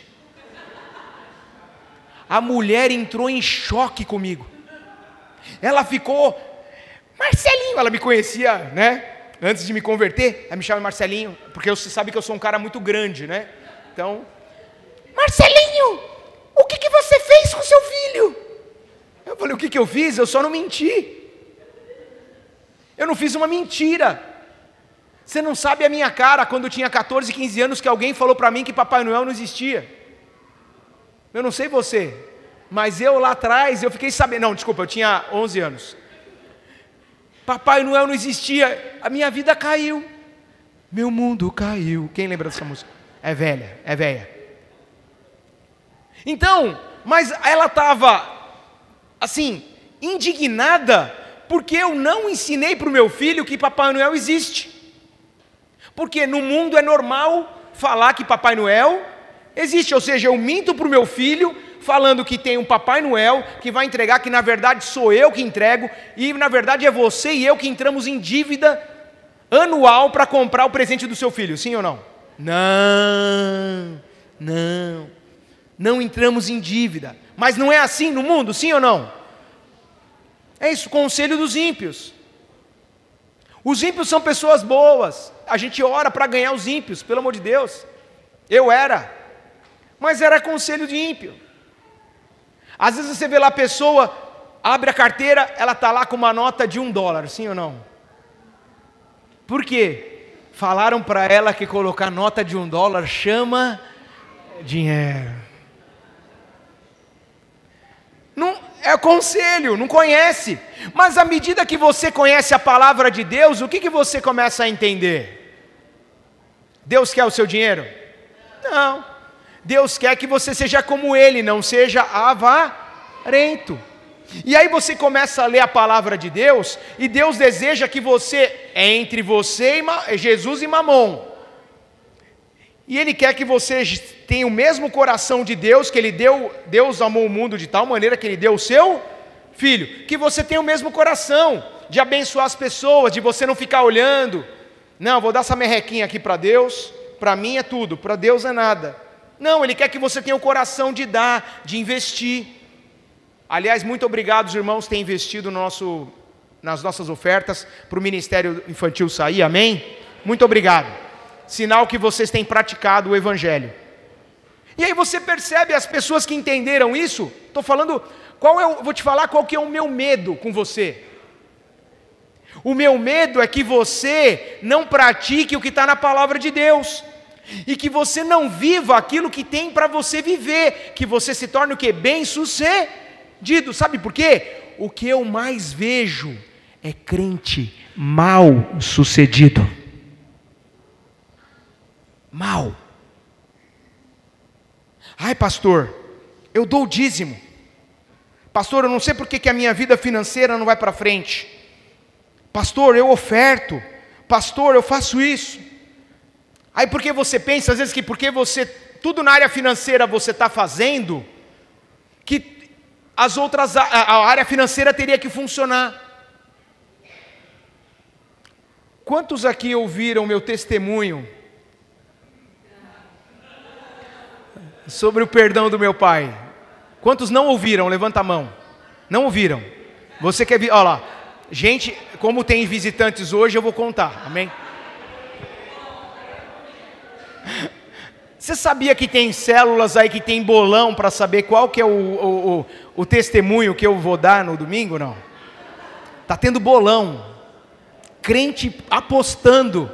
[SPEAKER 3] A mulher entrou em choque comigo. Ela ficou: Marcelinho, ela me conhecia, né? Antes de me converter, ela me chama Marcelinho, porque você sabe que eu sou um cara muito grande, né? Então, Marcelinho, o que, que você fez com seu filho? Eu falei: o que, que eu fiz? Eu só não menti. Eu não fiz uma mentira. Você não sabe a minha cara quando eu tinha catorze, quinze anos, que alguém falou para mim que Papai Noel não existia. Eu não sei você, mas eu lá atrás, eu fiquei sabendo, não, desculpa, eu tinha onze anos. Papai Noel não existia, a minha vida caiu, meu mundo caiu. Quem lembra dessa música? É velha, é velha. Então, mas ela estava, assim, indignada, porque eu não ensinei para o meu filho que Papai Noel existe. Porque no mundo é normal falar que Papai Noel existe, ou seja, eu minto para o meu filho, falando que tem um Papai Noel, que vai entregar, que na verdade sou eu que entrego, e na verdade é você e eu que entramos em dívida anual para comprar o presente do seu filho, sim ou não? Não, não, não entramos em dívida, mas não é assim no mundo, sim ou não? É isso, conselho dos ímpios. Os ímpios são pessoas boas, a gente ora para ganhar os ímpios, pelo amor de Deus, eu era, mas era conselho de ímpio. Às vezes você vê lá a pessoa, abre a carteira, ela está lá com uma nota de um dólar, sim ou não? Por quê? Falaram para ela que colocar nota de um dólar chama dinheiro. Não, é conselho, não conhece. Mas à medida que você conhece a palavra de Deus, o que, que você começa a entender? Deus quer o seu dinheiro? Não. Deus quer que você seja como Ele, não seja avarento. E aí você começa a ler a palavra de Deus, e Deus deseja que você, entre você e Jesus e Mamon, e Ele quer que você tenha o mesmo coração de Deus, que Ele deu, Deus amou o mundo de tal maneira que Ele deu o seu Filho, que você tenha o mesmo coração, de abençoar as pessoas, de você não ficar olhando, não, vou dar essa merrequinha aqui para Deus, para mim é tudo, para Deus é nada. Não, Ele quer que você tenha o coração de dar, de investir. Aliás, muito obrigado, os irmãos que têm investido no nosso, nas nossas ofertas para o Ministério Infantil sair, amém? Muito obrigado. Sinal que vocês têm praticado o Evangelho. E aí você percebe as pessoas que entenderam isso, estou falando, qual é o, vou te falar qual que é o meu medo com você. O meu medo é que você não pratique o que está na palavra de Deus. E que você não viva aquilo que tem para você viver, que você se torne o que? Bem-sucedido. Sabe por quê? O que eu mais vejo é crente mal-sucedido. Mal. Ai, pastor, eu dou o dízimo. Pastor, eu não sei por que que a minha vida financeira não vai para frente. Pastor, eu oferto. Pastor, eu faço isso. Aí porque você pensa, às vezes, que porque você, tudo na área financeira você está fazendo, que as outras, a, a área financeira teria que funcionar. Quantos aqui ouviram meu testemunho sobre o perdão do meu pai? Quantos não ouviram? Levanta a mão. Não ouviram? Você quer vir? Olha lá. Gente, como tem visitantes hoje, eu vou contar. Amém? Você sabia que tem células aí que tem bolão para saber qual que é o, o, o, o testemunho que eu vou dar no domingo? Não. Tá tendo bolão. Crente apostando.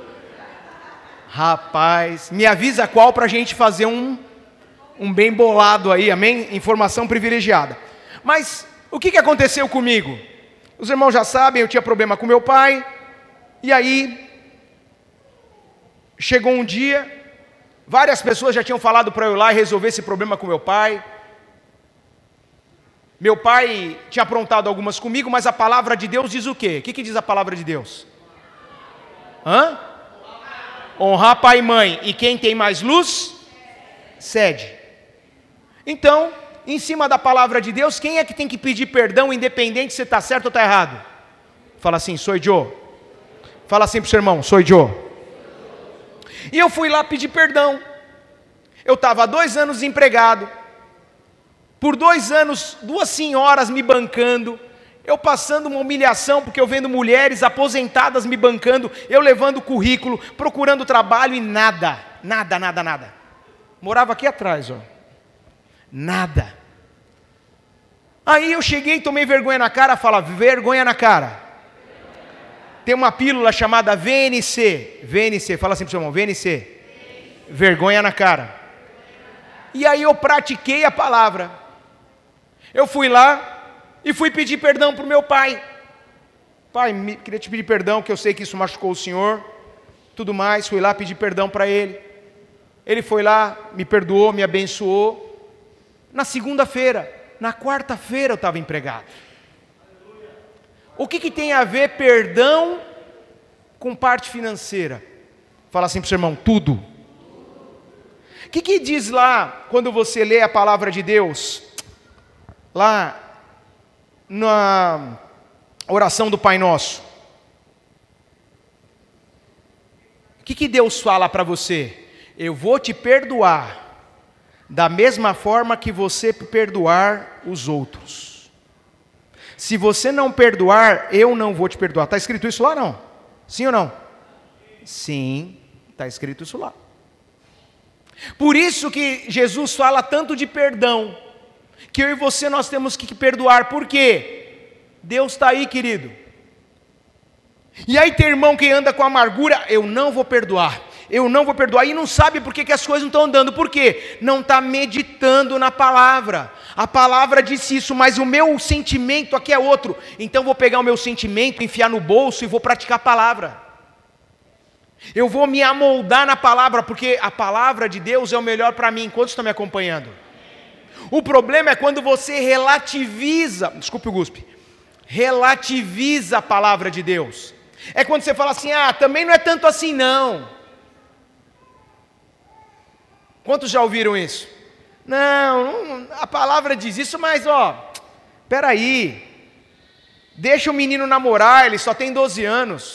[SPEAKER 3] Rapaz, me avisa qual para a gente fazer um, um bem bolado aí, amém? Informação privilegiada. Mas o que, que aconteceu comigo? Os irmãos já sabem, eu tinha problema com meu pai. E aí, chegou um dia, várias pessoas já tinham falado para eu ir lá e resolver esse problema com meu pai. Meu pai tinha aprontado algumas comigo, mas a palavra de Deus diz o quê? O que, que diz a palavra de Deus? Hã? Honrar pai e mãe. E quem tem mais luz, cede. Então, em cima da palavra de Deus, quem é que tem que pedir perdão, independente se está certo ou está errado? Fala assim, sou eu. Fala assim para o seu irmão, sou eu. E eu fui lá pedir perdão. Eu estava há dois anos desempregado. Por dois anos, duas senhoras me bancando. Eu passando uma humilhação, porque eu vendo mulheres aposentadas me bancando. Eu levando currículo, procurando trabalho e nada. Nada, nada, nada. Morava aqui atrás, ó. Nada. Aí eu cheguei, tomei vergonha na cara. Fala, vergonha na cara. Tem uma pílula chamada V N C. V N C, fala assim para o seu irmão, V N C. Vergonha na cara. E aí eu pratiquei a palavra. Eu fui lá e fui pedir perdão para o meu pai. Pai, me, queria te pedir perdão, que eu sei que isso machucou o senhor. Tudo mais, fui lá pedir perdão para ele. Ele foi lá, me perdoou, me abençoou. Na segunda-feira, na quarta-feira eu estava empregado. O que, que tem a ver perdão com parte financeira? Fala assim para o seu irmão, tudo. O que, que diz lá, quando você lê a palavra de Deus, lá na oração do Pai Nosso? O que, que Deus fala para você? Eu vou te perdoar da mesma forma que você perdoar os outros. Se você não perdoar, eu não vou te perdoar. Está escrito isso lá, não? Sim ou não? Sim, está escrito isso lá. Por isso que Jesus fala tanto de perdão, que eu e você nós temos que perdoar. Por quê? Deus está aí, querido. E aí tem irmão que anda com amargura, eu não vou perdoar. Eu não vou perdoar, e não sabe por que, que as coisas não estão andando. Por quê? Não está meditando na palavra. A palavra disse isso, mas o meu sentimento aqui é outro. Então vou pegar o meu sentimento, enfiar no bolso e vou praticar a palavra. Eu vou me amoldar na palavra, porque a palavra de Deus é o melhor para mim. Quantos estão me acompanhando? O problema é quando você relativiza, desculpe o guspe, relativiza a palavra de Deus. É quando você fala assim, ah, também não é tanto assim não. Quantos já ouviram isso? Não, a palavra diz isso, mas ó, peraí, deixa o menino namorar, ele só tem doze anos.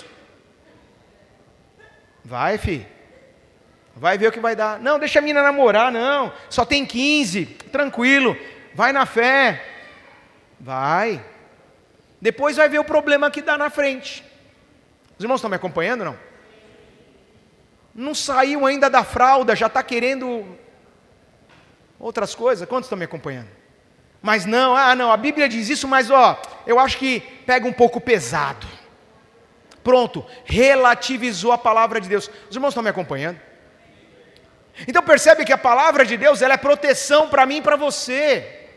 [SPEAKER 3] Vai, filho, vai ver o que vai dar. Não, deixa a menina namorar, não, só tem quinze, tranquilo, vai na fé. Vai, depois vai ver o problema que dá na frente. Os irmãos estão me acompanhando, não? Não saiu ainda da fralda, já está querendo outras coisas. Quantos estão me acompanhando? Mas não, ah não, a Bíblia diz isso, mas ó, eu acho que pega um pouco pesado. Pronto, relativizou a palavra de Deus. Os irmãos estão me acompanhando? Então percebe que a palavra de Deus, ela é proteção para mim e para você.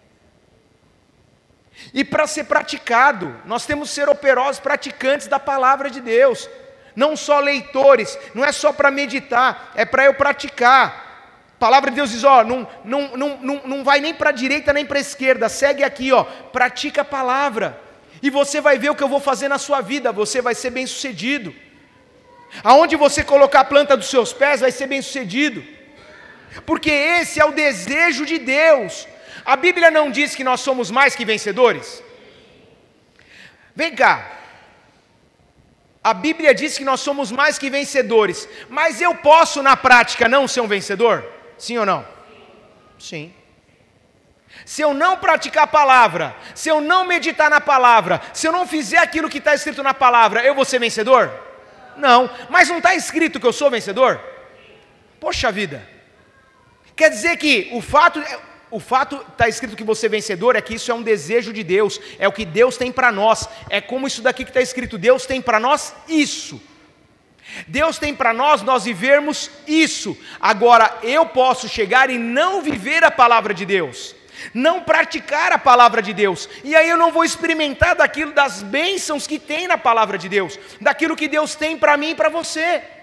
[SPEAKER 3] E para ser praticado, nós temos que ser operosos praticantes da palavra de Deus. Não só leitores, não é só para meditar, é para eu praticar. A palavra de Deus diz, ó, não, não, não, não, não vai nem para a direita nem para a esquerda, segue aqui, ó, pratica a palavra. E você vai ver o que eu vou fazer na sua vida, você vai ser bem sucedido. Aonde você colocar a planta dos seus pés, vai ser bem sucedido. Porque esse é o desejo de Deus. A Bíblia não diz que nós somos mais que vencedores? Vem cá. A Bíblia diz que nós somos mais que vencedores, mas eu posso na prática não ser um vencedor? Sim ou não? Sim. Se eu não praticar a palavra, se eu não meditar na palavra, se eu não fizer aquilo que está escrito na palavra, eu vou ser vencedor? Não. Mas não está escrito que eu sou vencedor? Poxa vida. Quer dizer que o fato... O fato está escrito que você é vencedor, é que isso é um desejo de Deus, é o que Deus tem para nós, é como isso daqui que está escrito, Deus tem para nós isso, Deus tem para nós, nós vivermos isso. Agora, eu posso chegar e não viver a palavra de Deus, não praticar a palavra de Deus, e aí eu não vou experimentar daquilo, das bênçãos que tem na palavra de Deus, daquilo que Deus tem para mim e para você.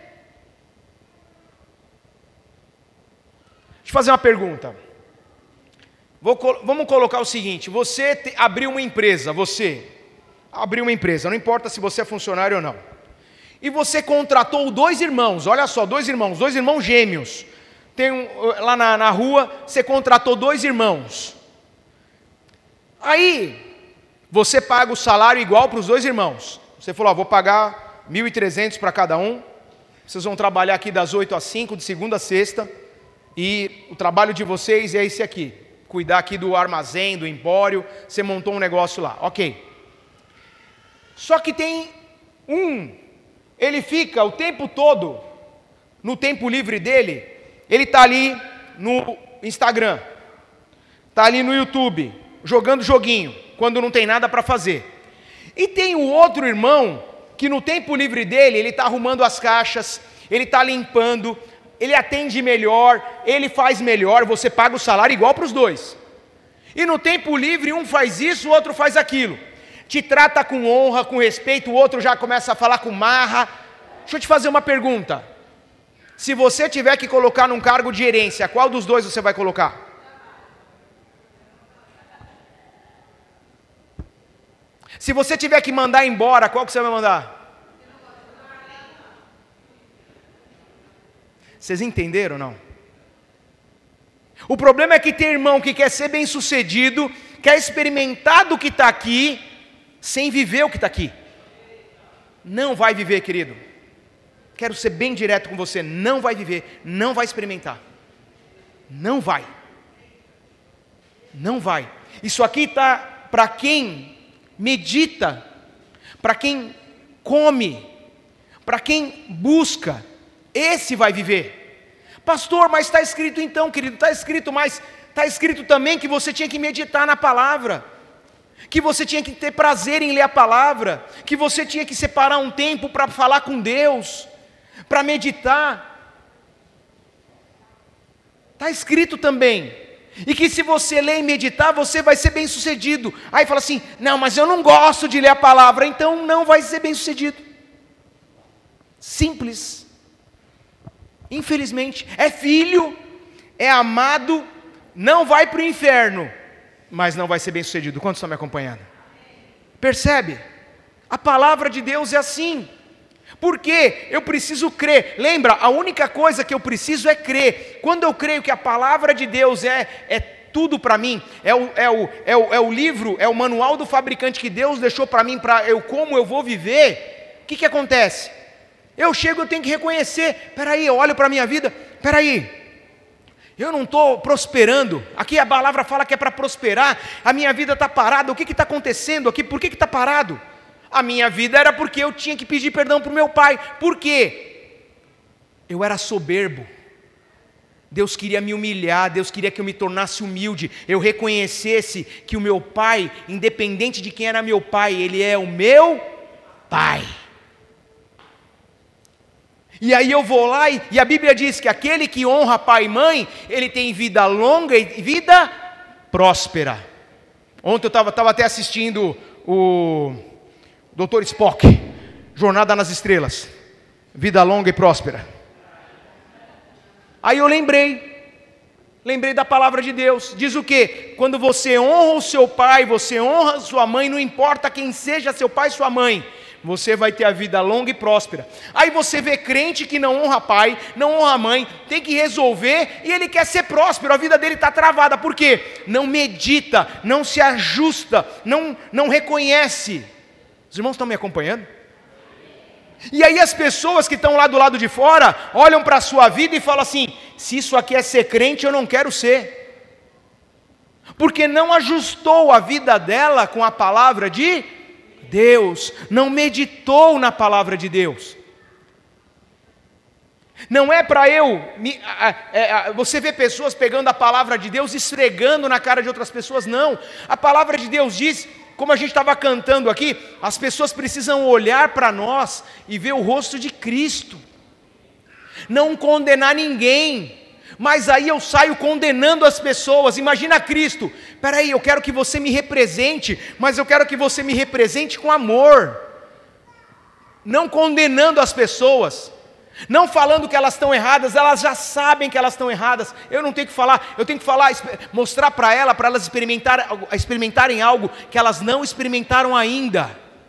[SPEAKER 3] Deixa eu fazer uma pergunta. Vou, vamos colocar o seguinte, você te, abriu uma empresa, você abriu uma empresa, não importa se você é funcionário ou não, e você contratou dois irmãos, olha só, dois irmãos, dois irmãos gêmeos, tem um, lá na, na rua, você contratou dois irmãos, aí você paga o salário igual para os dois irmãos, você falou, ó, vou pagar mil e trezentos para cada um, vocês vão trabalhar aqui das oito às cinco, de segunda a sexta, e o trabalho de vocês é esse aqui, cuidar aqui do armazém, do empório, você montou um negócio lá, ok. Só que tem um, ele fica o tempo todo, no tempo livre dele, ele está ali no Instagram, está ali no YouTube, jogando joguinho, quando não tem nada para fazer. E tem o outro irmão, que no tempo livre dele, ele está arrumando as caixas, ele está limpando, ele atende melhor, ele faz melhor, você paga o salário igual para os dois. E no tempo livre, um faz isso, o outro faz aquilo. Te trata com honra, com respeito, o outro já começa a falar com marra. Deixa eu te fazer uma pergunta. Se você tiver que colocar num cargo de gerência, qual dos dois você vai colocar? Se você tiver que mandar embora, qual que você vai mandar? Vocês entenderam ou não? O problema é que tem irmão que quer ser bem sucedido, quer experimentar do que está aqui, sem viver o que está aqui. Não vai viver, querido. Quero ser bem direto com você, não vai viver, não vai experimentar. Não vai. Não vai. Isso aqui está para quem medita, para quem come, para quem busca. Esse vai viver. Pastor, mas está escrito então, querido, está escrito, mas está escrito também que você tinha que meditar na palavra, que você tinha que ter prazer em ler a palavra, que você tinha que separar um tempo para falar com Deus, para meditar. Está escrito também. E que se você ler e meditar, você vai ser bem sucedido. Aí fala assim, não, mas eu não gosto de ler a palavra, então não vai ser bem sucedido. Simples. Infelizmente, é filho, é amado, não vai para o inferno, mas não vai ser bem sucedido. Quantos estão me acompanhando? Percebe? A palavra de Deus é assim. Por quê? Eu preciso crer. Lembra, a única coisa que eu preciso é crer. Quando eu creio que a palavra de Deus é, é tudo para mim, é o, é, o, é, o, é o livro, é o manual do fabricante que Deus deixou para mim, para eu como eu vou viver, o que, que acontece? Eu chego, eu tenho que reconhecer, peraí, eu olho para a minha vida, peraí, eu não estou prosperando, aqui a palavra fala que é para prosperar, a minha vida está parada, o que está acontecendo aqui, por que está parado? A minha vida era porque eu tinha que pedir perdão para o meu pai, por quê? Eu era soberbo, Deus queria me humilhar, Deus queria que eu me tornasse humilde, eu reconhecesse que o meu pai, independente de quem era meu pai, ele é o meu pai. E aí eu vou lá e, e a Bíblia diz que aquele que honra pai e mãe, ele tem vida longa e vida próspera. Ontem eu estava tava até assistindo o doutor Spock, Jornada nas Estrelas, vida longa e próspera. Aí eu lembrei, lembrei da palavra de Deus, diz o quê? Quando você honra o seu pai, você honra a sua mãe, não importa quem seja seu pai e sua mãe, você vai ter a vida longa e próspera. Aí você vê crente que não honra pai, não honra mãe, tem que resolver e ele quer ser próspero, a vida dele está travada. Por quê? Não medita, não se ajusta, não, não reconhece. Os irmãos estão me acompanhando? E aí as pessoas que estão lá do lado de fora, olham para a sua vida e falam assim, se isso aqui é ser crente, eu não quero ser. Porque não ajustou a vida dela com a palavra de Deus, não meditou na palavra de Deus. Não é para eu, me, a, a, a, você vê pessoas pegando a palavra de Deus, esfregando na cara de outras pessoas, não. A palavra de Deus diz, como a gente estava cantando aqui, as pessoas precisam olhar para nós e ver o rosto de Cristo. Não condenar ninguém. Mas aí eu saio condenando as pessoas. Imagina Cristo, peraí, eu quero que você me represente, mas eu quero que você me represente com amor, não condenando as pessoas, não falando que elas estão erradas, elas já sabem que elas estão erradas, eu não tenho que falar, eu tenho que falar, mostrar para ela, para elas experimentar, experimentarem algo que elas não experimentaram ainda.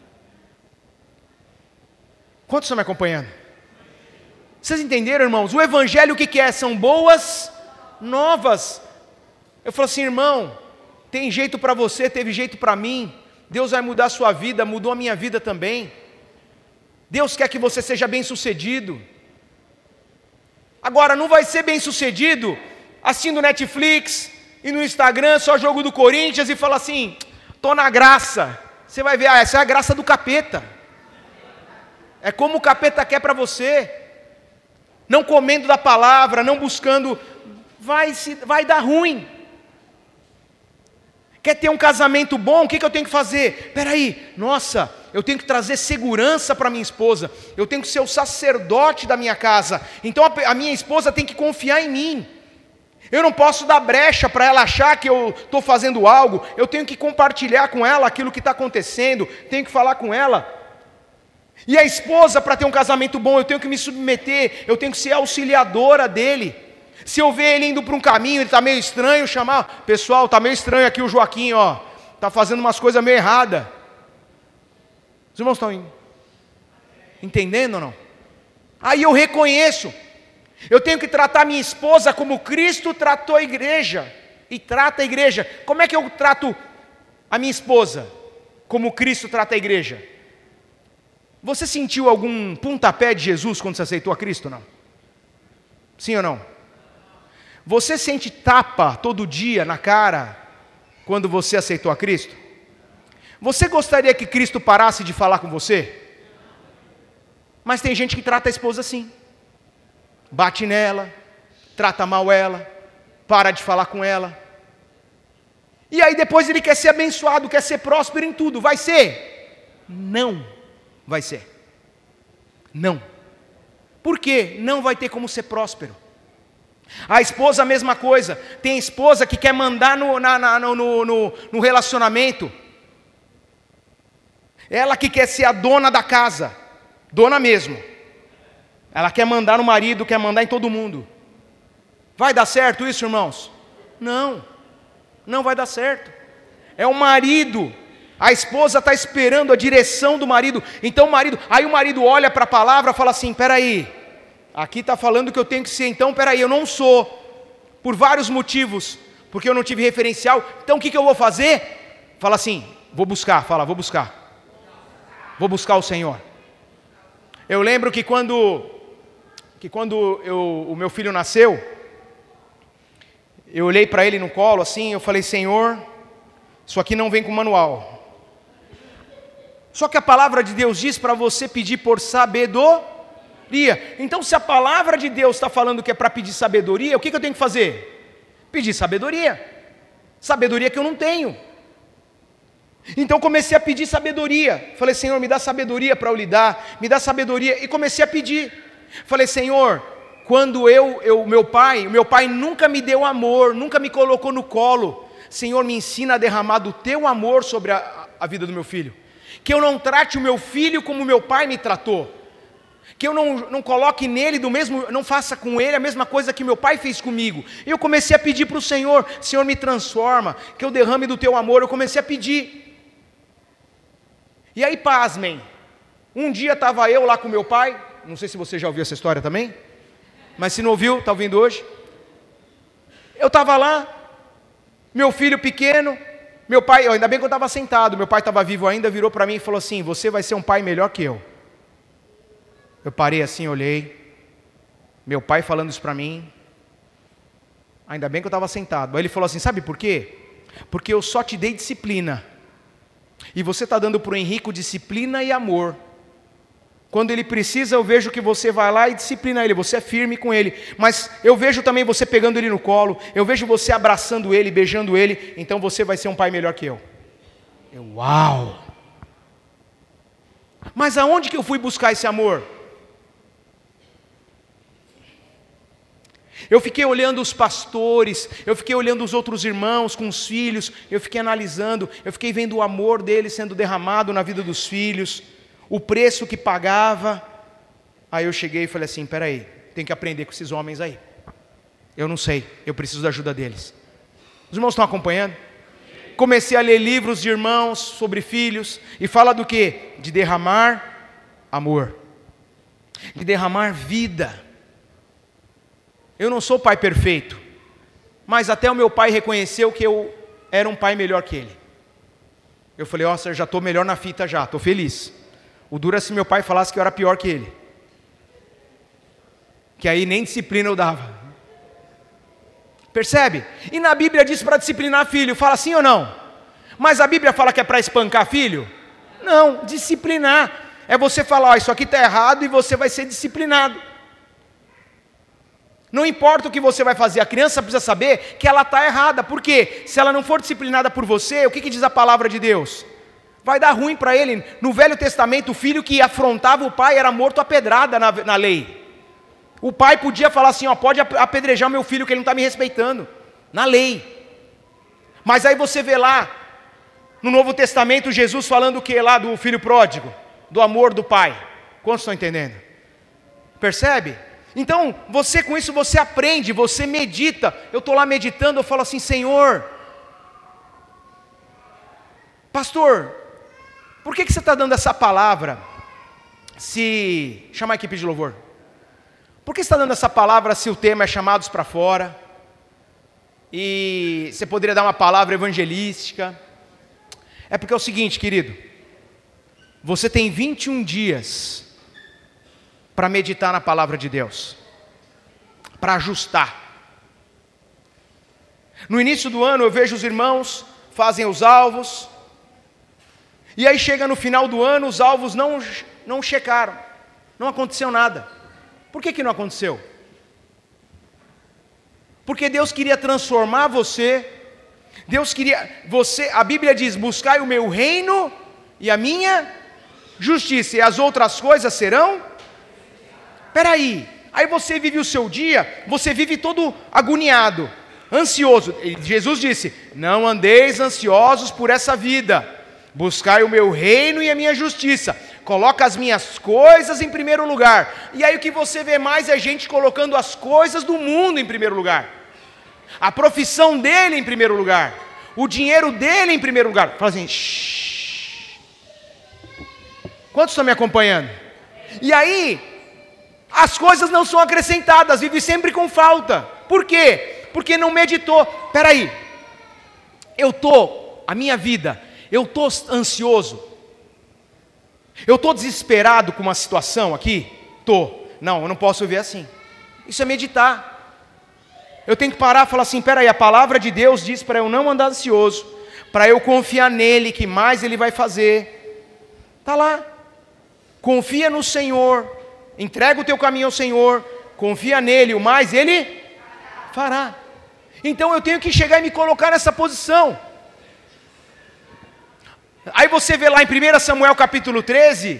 [SPEAKER 3] Quantos estão me acompanhando? Vocês entenderam, irmãos? O evangelho o que, que é? São boas novas. Eu falo assim, irmão, tem jeito para você, teve jeito para mim. Deus vai mudar a sua vida, mudou a minha vida também. Deus quer que você seja bem sucedido. Agora, não vai ser bem sucedido assistindo Netflix e no Instagram só jogo do Corinthians e fala assim, tô na graça. Você vai ver, ah, essa é a graça do capeta. É como o capeta quer para você. Não comendo da palavra, não buscando, vai, se, vai dar ruim. Quer ter um casamento bom, o que, que eu tenho que fazer? Peraí, nossa, eu tenho que trazer segurança para minha esposa, eu tenho que ser o sacerdote da minha casa, então a, a minha esposa tem que confiar em mim. Eu não posso dar brecha para ela achar que eu estou fazendo algo, eu tenho que compartilhar com ela aquilo que está acontecendo, tenho que falar com ela. E a esposa, para ter um casamento bom, eu tenho que me submeter, eu tenho que ser auxiliadora dele. Se eu ver ele indo para um caminho, ele está meio estranho, chamar, pessoal, está meio estranho aqui o Joaquim, ó, está fazendo umas coisas meio erradas. Os irmãos estão entendendo ou não? Aí eu reconheço, eu tenho que tratar minha esposa como Cristo tratou a igreja, e trata a igreja. Como é que eu trato a minha esposa como Cristo trata a igreja? Você sentiu algum pontapé de Jesus quando você aceitou a Cristo, não? Sim ou não? Você sente tapa todo dia na cara quando você aceitou a Cristo? Você gostaria que Cristo parasse de falar com você? Mas tem gente que trata a esposa assim. Bate nela, trata mal ela, para de falar com ela. E aí depois ele quer ser abençoado, quer ser próspero em tudo. Vai ser? Não. Vai ser. Não. Por quê? Não vai ter como ser próspero. A esposa a mesma coisa. Tem esposa que quer mandar no, na, na, no, no, no relacionamento. Ela que quer ser a dona da casa. Dona mesmo. Ela quer mandar no marido, quer mandar em todo mundo. Vai dar certo isso, irmãos? Não. Não vai dar certo. É o marido. A esposa está esperando a direção do marido. Então o marido, aí o marido olha para a palavra e fala assim, peraí, aqui está falando que eu tenho que ser, então peraí, eu não sou, por vários motivos, porque eu não tive referencial, então o que, que eu vou fazer? Fala assim, vou buscar, fala, vou buscar. Vou buscar o Senhor. Eu lembro que quando, que quando eu, o meu filho nasceu, eu olhei para ele no colo assim, eu falei, Senhor, isso aqui não vem com manual. Só que a palavra de Deus diz para você pedir por sabedoria. Então se a palavra de Deus está falando que é para pedir sabedoria, o que, que eu tenho que fazer? Pedir sabedoria. Sabedoria que eu não tenho. Então comecei a pedir sabedoria. Falei, Senhor, me dá sabedoria para eu lidar, me dá sabedoria. E comecei a pedir. Falei, Senhor, quando eu, eu, meu pai, o meu pai nunca me deu amor, nunca me colocou no colo. Senhor, me ensina a derramar do teu amor sobre a, a vida do meu filho. Que eu não trate o meu filho como meu pai me tratou. Que eu não, não coloque nele do mesmo, não faça com ele a mesma coisa que meu pai fez comigo. E eu comecei a pedir para o Senhor, Senhor, me transforma, que eu derrame do teu amor. Eu comecei a pedir. E aí, pasmem, Um dia estava eu lá com meu pai, não sei se você já ouviu essa história também, mas se não ouviu, está ouvindo hoje. Eu estava lá, meu filho pequeno, meu pai, ainda bem que eu estava sentado, meu pai estava vivo ainda, virou para mim e falou assim, você vai ser um pai melhor que eu. Eu parei assim, olhei, meu pai falando isso para mim, ainda bem que eu estava sentado. Aí ele falou assim, sabe por quê? Porque eu só te dei disciplina, e você está dando para o Henrico disciplina e amor. Quando ele precisa, eu vejo que você vai lá e disciplina ele, você é firme com ele. Mas eu vejo também você pegando ele no colo, eu vejo você abraçando ele, beijando ele, então você vai ser um pai melhor que eu. Eu, uau! Mas aonde que eu fui buscar esse amor? Eu fiquei olhando os pastores, eu fiquei olhando os outros irmãos com os filhos, eu fiquei analisando, eu fiquei vendo o amor deles sendo derramado na vida dos filhos, o preço que pagava. Aí eu cheguei e falei assim, peraí, tem que aprender com esses homens aí. Eu não sei, eu preciso da ajuda deles. Os irmãos estão acompanhando? Comecei a ler livros de irmãos sobre filhos, e fala do quê? De derramar amor, de derramar vida. Eu não sou pai perfeito, mas até o meu pai reconheceu que eu era um pai melhor que ele. Eu falei, ó, oh, já estou melhor na fita já, estou feliz. O duro é se meu pai falasse que eu era pior que ele, que aí nem disciplina eu dava. Percebe? E na Bíblia diz para disciplinar filho, fala sim ou não? Mas a Bíblia fala que é para espancar filho? Não, disciplinar. É você falar, ó, isso aqui está errado, e você vai ser disciplinado. Não importa o que você vai fazer, a criança precisa saber que ela está errada. Por quê? Se ela não for disciplinada por você, o que, que diz a palavra de Deus? Vai dar ruim para ele. No Velho Testamento, o filho que afrontava o pai era morto a pedrada na, na lei. O pai podia falar assim, ó, pode apedrejar o meu filho que ele não está me respeitando. Na lei. Mas aí você vê lá, no Novo Testamento, Jesus falando o que lá do filho pródigo? Do amor do pai. Quantos estão entendendo? Percebe? Então, você com isso, você aprende, você medita. Eu estou lá meditando, eu falo assim, Senhor, pastor, por que, que você está dando essa palavra? Se, chama a equipe de louvor. Por que você está dando essa palavra se o tema é chamados para fora? E você poderia dar uma palavra evangelística? É porque é o seguinte, querido, você tem vinte e um dias para meditar na palavra de Deus, para ajustar. No início do ano eu vejo os irmãos fazem os alvos, e aí chega no final do ano, os alvos não, não checaram, não aconteceu nada. Por que que não aconteceu? Porque Deus queria transformar você, Deus queria, você, a Bíblia diz, buscai o meu reino e a minha justiça, e as outras coisas serão. Peraí, aí você vive o seu dia, você vive todo agoniado, ansioso. Jesus disse, não andeis ansiosos por essa vida, buscai o meu reino e a minha justiça, coloca as minhas coisas em primeiro lugar. E aí o que você vê mais é gente colocando as coisas do mundo em primeiro lugar, a profissão dele em primeiro lugar, o dinheiro dele em primeiro lugar. Fala assim, shh. Quantos estão me acompanhando? E aí as coisas não são acrescentadas, vive sempre com falta. Por quê? Porque não meditou. Peraí, eu estou, a minha vida, eu estou ansioso, eu estou desesperado com uma situação aqui? Estou. Não, eu não posso ver assim. Isso é meditar. Eu tenho que parar e falar assim, peraí, a palavra de Deus diz para eu não andar ansioso, para eu confiar nele, que mais ele vai fazer. Está lá. Confia no Senhor, entrega o teu caminho ao Senhor, confia nele, o mais ele fará. Então eu tenho que chegar e me colocar nessa posição. Aí você vê lá em primeiro Samuel capítulo treze,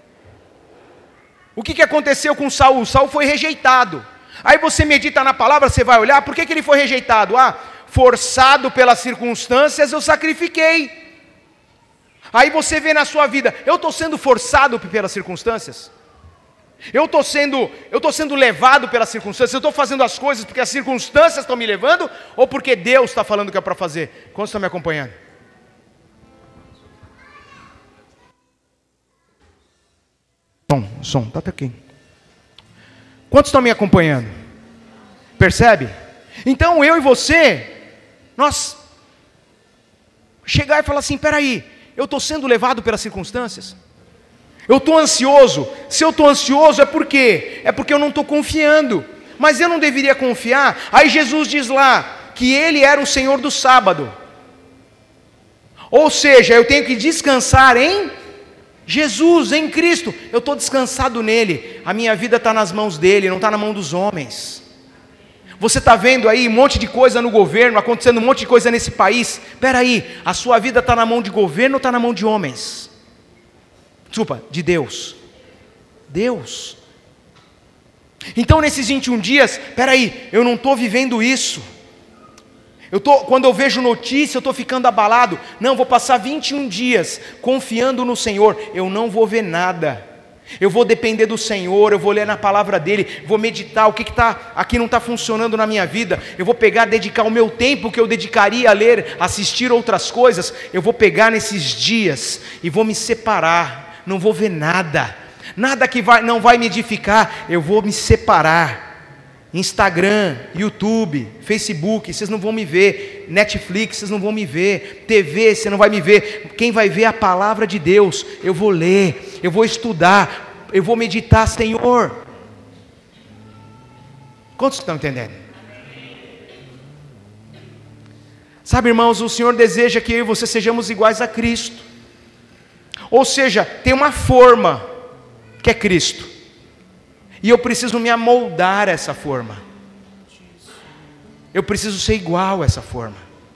[SPEAKER 3] o que, que aconteceu com Saul? Saul foi rejeitado. Aí você medita na palavra, você vai olhar, por que, que ele foi rejeitado? Ah, forçado pelas circunstâncias eu sacrifiquei. Aí você vê na sua vida, eu estou sendo forçado pelas circunstâncias? Eu estou sendo, eu estou sendo levado pelas circunstâncias? Eu estou fazendo as coisas porque as circunstâncias estão me levando? Ou porque Deus está falando o que é para fazer? Quantos estão me acompanhando? Som, som, tá até aqui. Quantos estão me acompanhando? Percebe? Então eu e você, nós chegar e falar assim, peraí, eu estou sendo levado pelas circunstâncias? Eu estou ansioso. Se eu estou ansioso é por quê? É porque eu não estou confiando. Mas eu não deveria confiar. Aí Jesus diz lá que Ele era o Senhor do sábado. Ou seja, eu tenho que descansar em Jesus, em Cristo. Eu estou descansado nele. A minha vida está nas mãos dele, não está na mão dos homens. Você está vendo aí um monte de coisa no governo, acontecendo um monte de coisa nesse país. Espera aí, a sua vida está na mão de governo ou está na mão de homens? Desculpa, de Deus. Deus. Então nesses vinte e um dias, espera aí, eu não estou vivendo isso. Eu tô, quando eu vejo notícia, eu estou ficando abalado. Não, vou passar vinte e um dias confiando no Senhor. Eu não vou ver nada. Eu vou depender do Senhor, eu vou ler na palavra dEle, vou meditar, o que, que tá, aqui não está funcionando na minha vida. Eu vou pegar, dedicar o meu tempo que eu dedicaria a ler, assistir outras coisas. Eu vou pegar nesses dias e vou me separar. Não vou ver nada. Nada que vai, não vai me edificar. Eu vou me separar. Instagram, YouTube, Facebook, vocês não vão me ver. Netflix, vocês não vão me ver. T V, você não vai me ver. Quem vai ver é a palavra de Deus. Eu vou ler, eu vou estudar, eu vou meditar, Senhor. Quantos estão entendendo? Sabe, irmãos, o Senhor deseja que eu e você sejamos iguais a Cristo. Ou seja, tem uma forma que é Cristo. E eu preciso me amoldar a essa forma. Eu preciso ser igual a essa forma.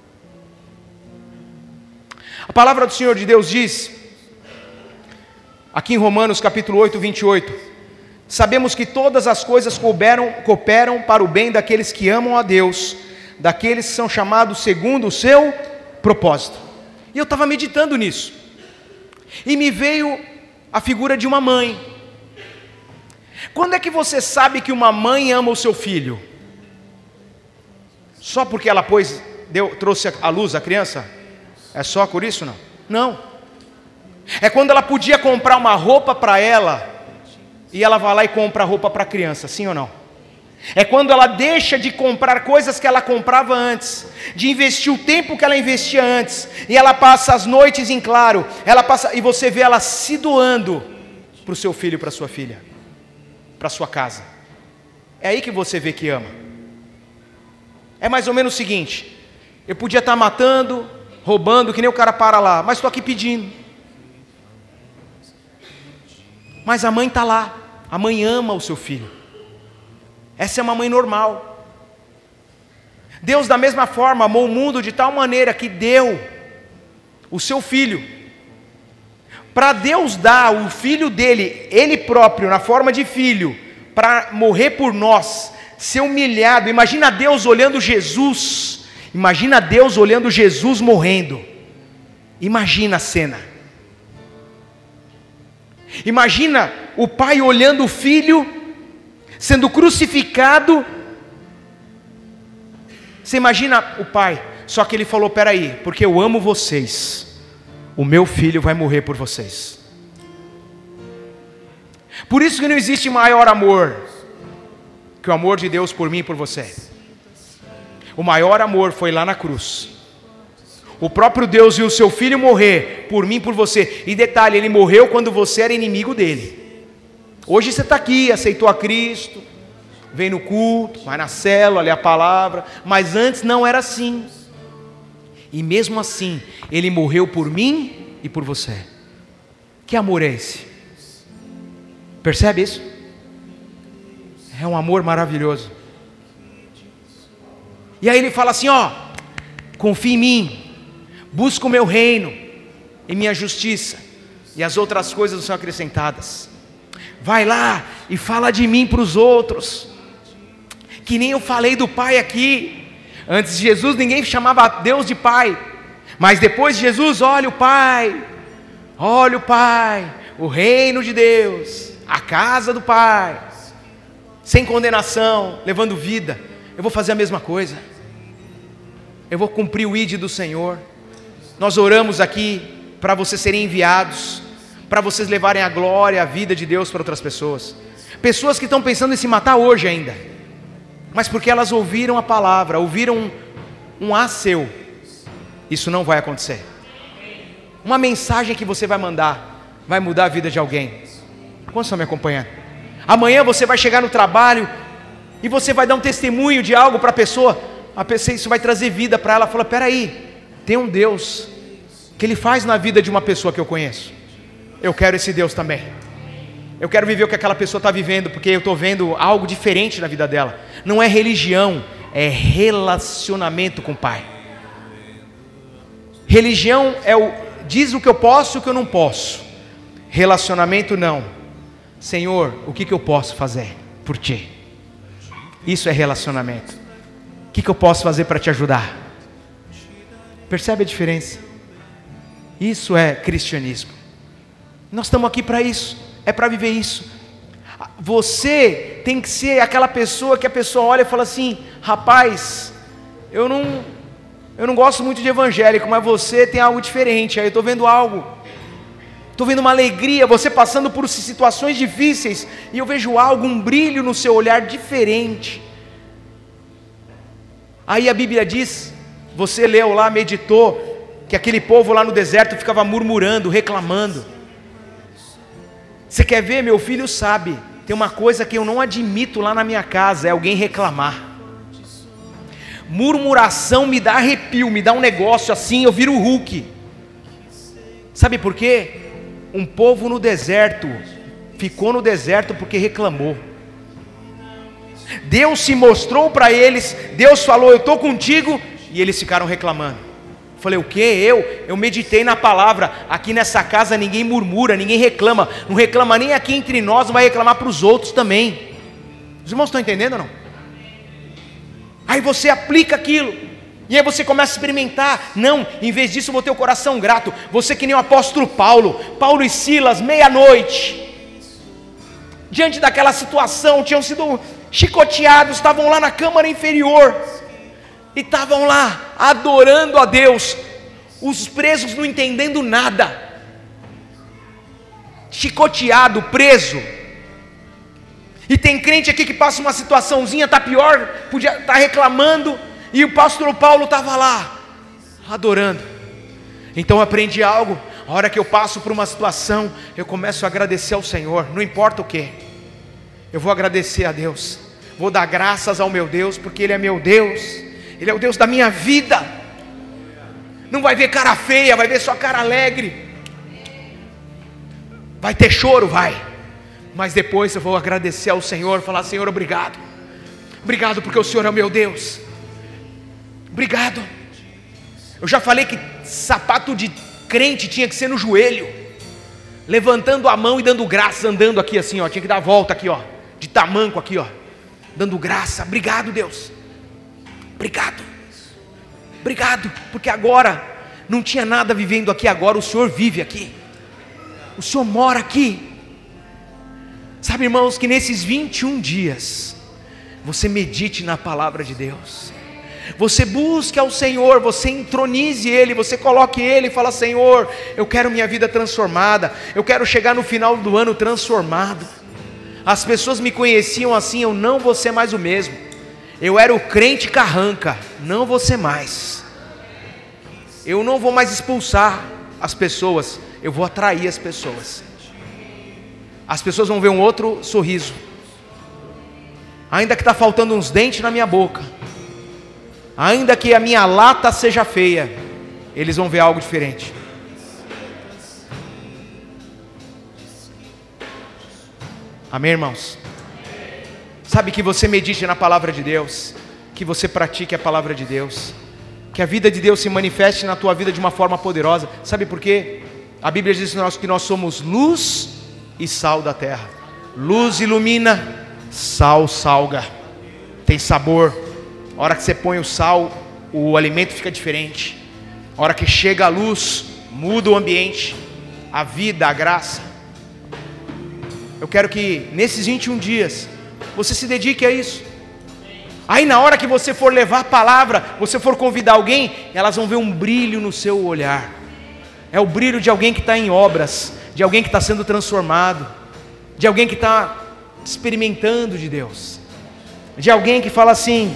[SPEAKER 3] A palavra do Senhor de Deus diz, aqui em Romanos capítulo oito, vinte e oito, sabemos que todas as coisas cooperam, cooperam para o bem daqueles que amam a Deus, daqueles que são chamados segundo o seu propósito. E eu estava meditando nisso. E me veio a figura de uma mãe. Quando é que você sabe que uma mãe ama o seu filho? Só porque ela pôs, deu, trouxe à luz a criança? É só por isso? Não. Não. É quando ela podia comprar uma roupa para ela, e ela vai lá e compra a roupa para a criança, sim ou não? É quando ela deixa de comprar coisas que ela comprava antes, de investir o tempo que ela investia antes, e ela passa as noites em claro, ela passa, e você vê ela se doando para o seu filho e para a sua filha, para a sua casa. É aí que você vê que ama. É mais ou menos o seguinte: eu podia estar matando, roubando, que nem o cara para lá, mas estou aqui pedindo. Mas a mãe está lá, a mãe ama o seu filho. Essa é uma mãe normal. Deus da mesma forma amou o mundo de tal maneira que deu o seu filho. Para Deus dar o filho dele, ele próprio, na forma de filho, para morrer por nós, ser humilhado. Imagina Deus olhando Jesus, imagina Deus olhando Jesus morrendo. Imagina a cena. Imagina o pai olhando o filho sendo crucificado. Você imagina o pai, só que ele falou, peraí, porque eu amo vocês, o meu filho vai morrer por vocês. Por isso que não existe maior amor que o amor de Deus por mim e por você. O maior amor foi lá na cruz. O próprio Deus viu o seu filho morrer por mim e por você. E detalhe, ele morreu quando você era inimigo dele. Hoje você está aqui, aceitou a Cristo, vem no culto, vai na célula, lê a palavra, mas antes não era assim. E mesmo assim, ele morreu por mim e por você. Que amor é esse? Percebe isso? É um amor maravilhoso. E aí ele fala assim, ó, confia em mim, busca o meu reino e minha justiça, e as outras coisas são acrescentadas. Vai lá e fala de mim para os outros, que nem eu falei do Pai aqui. Antes de Jesus ninguém chamava Deus de Pai, mas depois de Jesus, olha o Pai, olha o Pai, o reino de Deus, a casa do Pai, sem condenação, levando vida. Eu vou fazer a mesma coisa, eu vou cumprir o I D do Senhor. Nós oramos aqui para vocês serem enviados, para vocês levarem a glória, a vida de Deus para outras pessoas. Pessoas que estão pensando em se matar hoje ainda, mas porque elas ouviram a palavra, ouviram um, um ah seu. Isso não vai acontecer. Uma mensagem que você vai mandar vai mudar a vida de alguém. Quantos estão me acompanhando? Amanhã você vai chegar no trabalho e você vai dar um testemunho de algo para a pessoa. A pessoa, isso vai trazer vida para ela. Fala, peraí, tem um Deus que Ele faz na vida de uma pessoa que eu conheço. Eu quero esse Deus também. Eu quero viver o que aquela pessoa está vivendo, porque eu estou vendo algo diferente na vida dela. Não é religião, é relacionamento com o Pai. Religião é o, diz o que eu posso e o que eu não posso. Relacionamento não. Senhor, o que, que eu posso fazer por Ti? Isso é relacionamento. O que, que eu posso fazer para Te ajudar? Percebe a diferença? Isso é cristianismo. Nós estamos aqui para isso. É para viver isso. Você tem que ser aquela pessoa que a pessoa olha e fala assim, rapaz, eu não, eu não gosto muito de evangélico, mas você tem algo diferente. Aí eu estou vendo algo, estou vendo uma alegria, você passando por situações difíceis, e eu vejo algo, um brilho no seu olhar diferente. Aí a Bíblia diz, você leu lá, meditou, que aquele povo lá no deserto ficava murmurando, reclamando. Você quer ver? Meu filho sabe, tem uma coisa que eu não admito lá na minha casa, é alguém reclamar. Murmuração me dá arrepio, me dá um negócio assim, eu viro o Hulk. Sabe por quê? Um povo no deserto, ficou no deserto porque reclamou. Deus se mostrou para eles, Deus falou, eu estou contigo, e eles ficaram reclamando. Falei, o que? Eu? Eu meditei na palavra, aqui nessa casa ninguém murmura, ninguém reclama, não reclama nem aqui entre nós, não vai reclamar para os outros também. Os irmãos estão entendendo ou não? Aí você aplica aquilo, e aí você começa a experimentar. Não, em vez disso eu vou ter o coração grato. Você que nem o apóstolo Paulo, Paulo e Silas, meia-noite, diante daquela situação, tinham sido chicoteados, estavam lá na câmara inferior, e estavam lá, adorando a Deus, os presos não entendendo nada, chicoteado, preso. E tem crente aqui que passa uma situaçãozinha, está pior, podia estar tá reclamando, e o pastor Paulo estava lá, adorando. Então eu aprendi algo, a hora que eu passo por uma situação, eu começo a agradecer ao Senhor, não importa o que, eu vou agradecer a Deus, vou dar graças ao meu Deus, porque Ele é meu Deus, Ele é o Deus da minha vida. Não vai ver cara feia, vai ver só cara alegre. Vai ter choro, vai. Mas depois eu vou agradecer ao Senhor, falar, Senhor, obrigado. Obrigado porque o Senhor é o meu Deus. Obrigado. Eu já falei que sapato de crente tinha que ser no joelho, levantando a mão e dando graça, andando aqui assim, ó, tinha que dar a volta aqui, ó, de tamanco aqui, ó, dando graça. Obrigado, Deus. Obrigado, obrigado, porque agora não tinha nada vivendo aqui, agora o Senhor vive aqui, o Senhor mora aqui. Sabe, irmãos, que nesses vinte e um dias, você medite na palavra de Deus, você busque ao Senhor, você entronize Ele, você coloque Ele e fala, Senhor, eu quero minha vida transformada, eu quero chegar no final do ano transformado. As pessoas me conheciam assim, eu não vou ser mais o mesmo. Eu era o crente carranca, não vou ser mais. Eu não vou mais expulsar as pessoas, eu vou atrair as pessoas. As pessoas vão ver um outro sorriso. Ainda que está faltando uns dentes na minha boca, ainda que a minha lata seja feia, eles vão ver algo diferente. Amém, irmãos? Sabe, que você medite na palavra de Deus, que você pratique a palavra de Deus, que a vida de Deus se manifeste na tua vida de uma forma poderosa. Sabe por quê? A Bíblia diz que nós somos luz e sal da terra. Luz ilumina, sal salga, tem sabor. A hora que você põe o sal, o alimento fica diferente. A hora que chega a luz, muda o ambiente, a vida, a graça. Eu quero que nesses vinte e um dias você se dedique a isso. Aí na hora que você for levar a palavra, você for convidar alguém, elas vão ver um brilho no seu olhar. É o brilho de alguém que está em obras, de alguém que está sendo transformado, de alguém que está experimentando de Deus, de alguém que fala assim: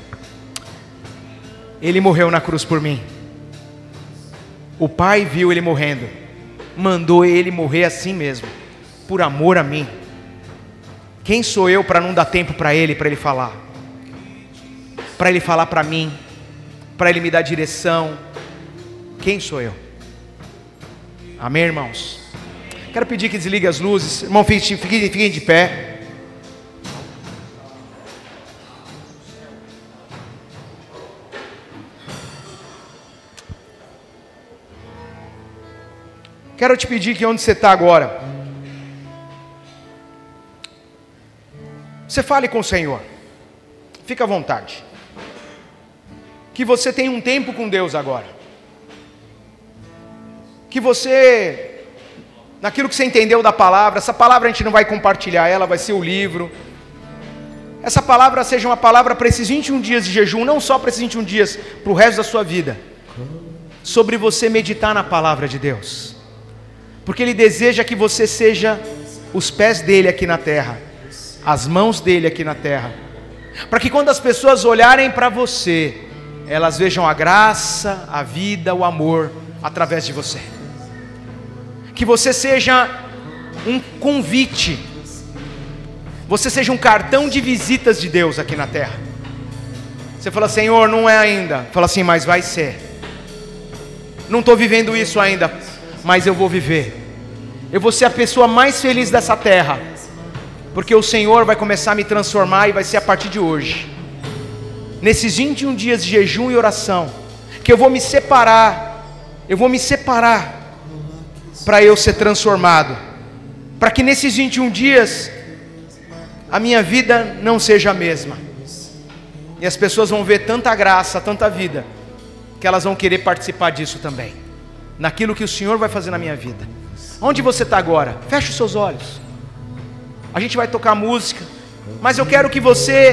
[SPEAKER 3] Ele morreu na cruz por mim. O Pai viu Ele morrendo, mandou Ele morrer assim mesmo, por amor a mim. Quem sou eu para não dar tempo para Ele, para Ele falar? Para Ele falar para mim, para Ele me dar direção. Quem sou eu? Amém, irmãos? Quero pedir que desligue as luzes. Irmão, fiquem, fiquem, fiquem de pé. Quero te pedir que onde você está agora, você fale com o Senhor. Fica à vontade. Que você tenha um tempo com Deus agora. Que você, naquilo que você entendeu da palavra, essa palavra a gente não vai compartilhar, ela vai ser o livro. Essa palavra seja uma palavra para esses vinte e um dias de jejum, não só para esses vinte e um dias, para o resto da sua vida. Sobre você meditar na palavra de Deus. Porque Ele deseja que você seja os pés dEle aqui na terra, as mãos dEle aqui na terra. Para que quando as pessoas olharem para você, elas vejam a graça, a vida, o amor através de você. Que você seja um convite, você seja um cartão de visitas de Deus aqui na terra. Você fala: Senhor, não é ainda. Fala assim: mas vai ser. Não estou vivendo isso ainda, mas eu vou viver. Eu vou ser a pessoa mais feliz dessa terra, porque o Senhor vai começar a me transformar, e vai ser a partir de hoje, nesses vinte e um dias de jejum e oração, que eu vou me separar, eu vou me separar, para eu ser transformado, para que nesses vinte e um dias, a minha vida não seja a mesma, e as pessoas vão ver tanta graça, tanta vida, que elas vão querer participar disso também, naquilo que o Senhor vai fazer na minha vida. Onde você está agora? Feche os seus olhos. A gente vai tocar música, mas eu quero que você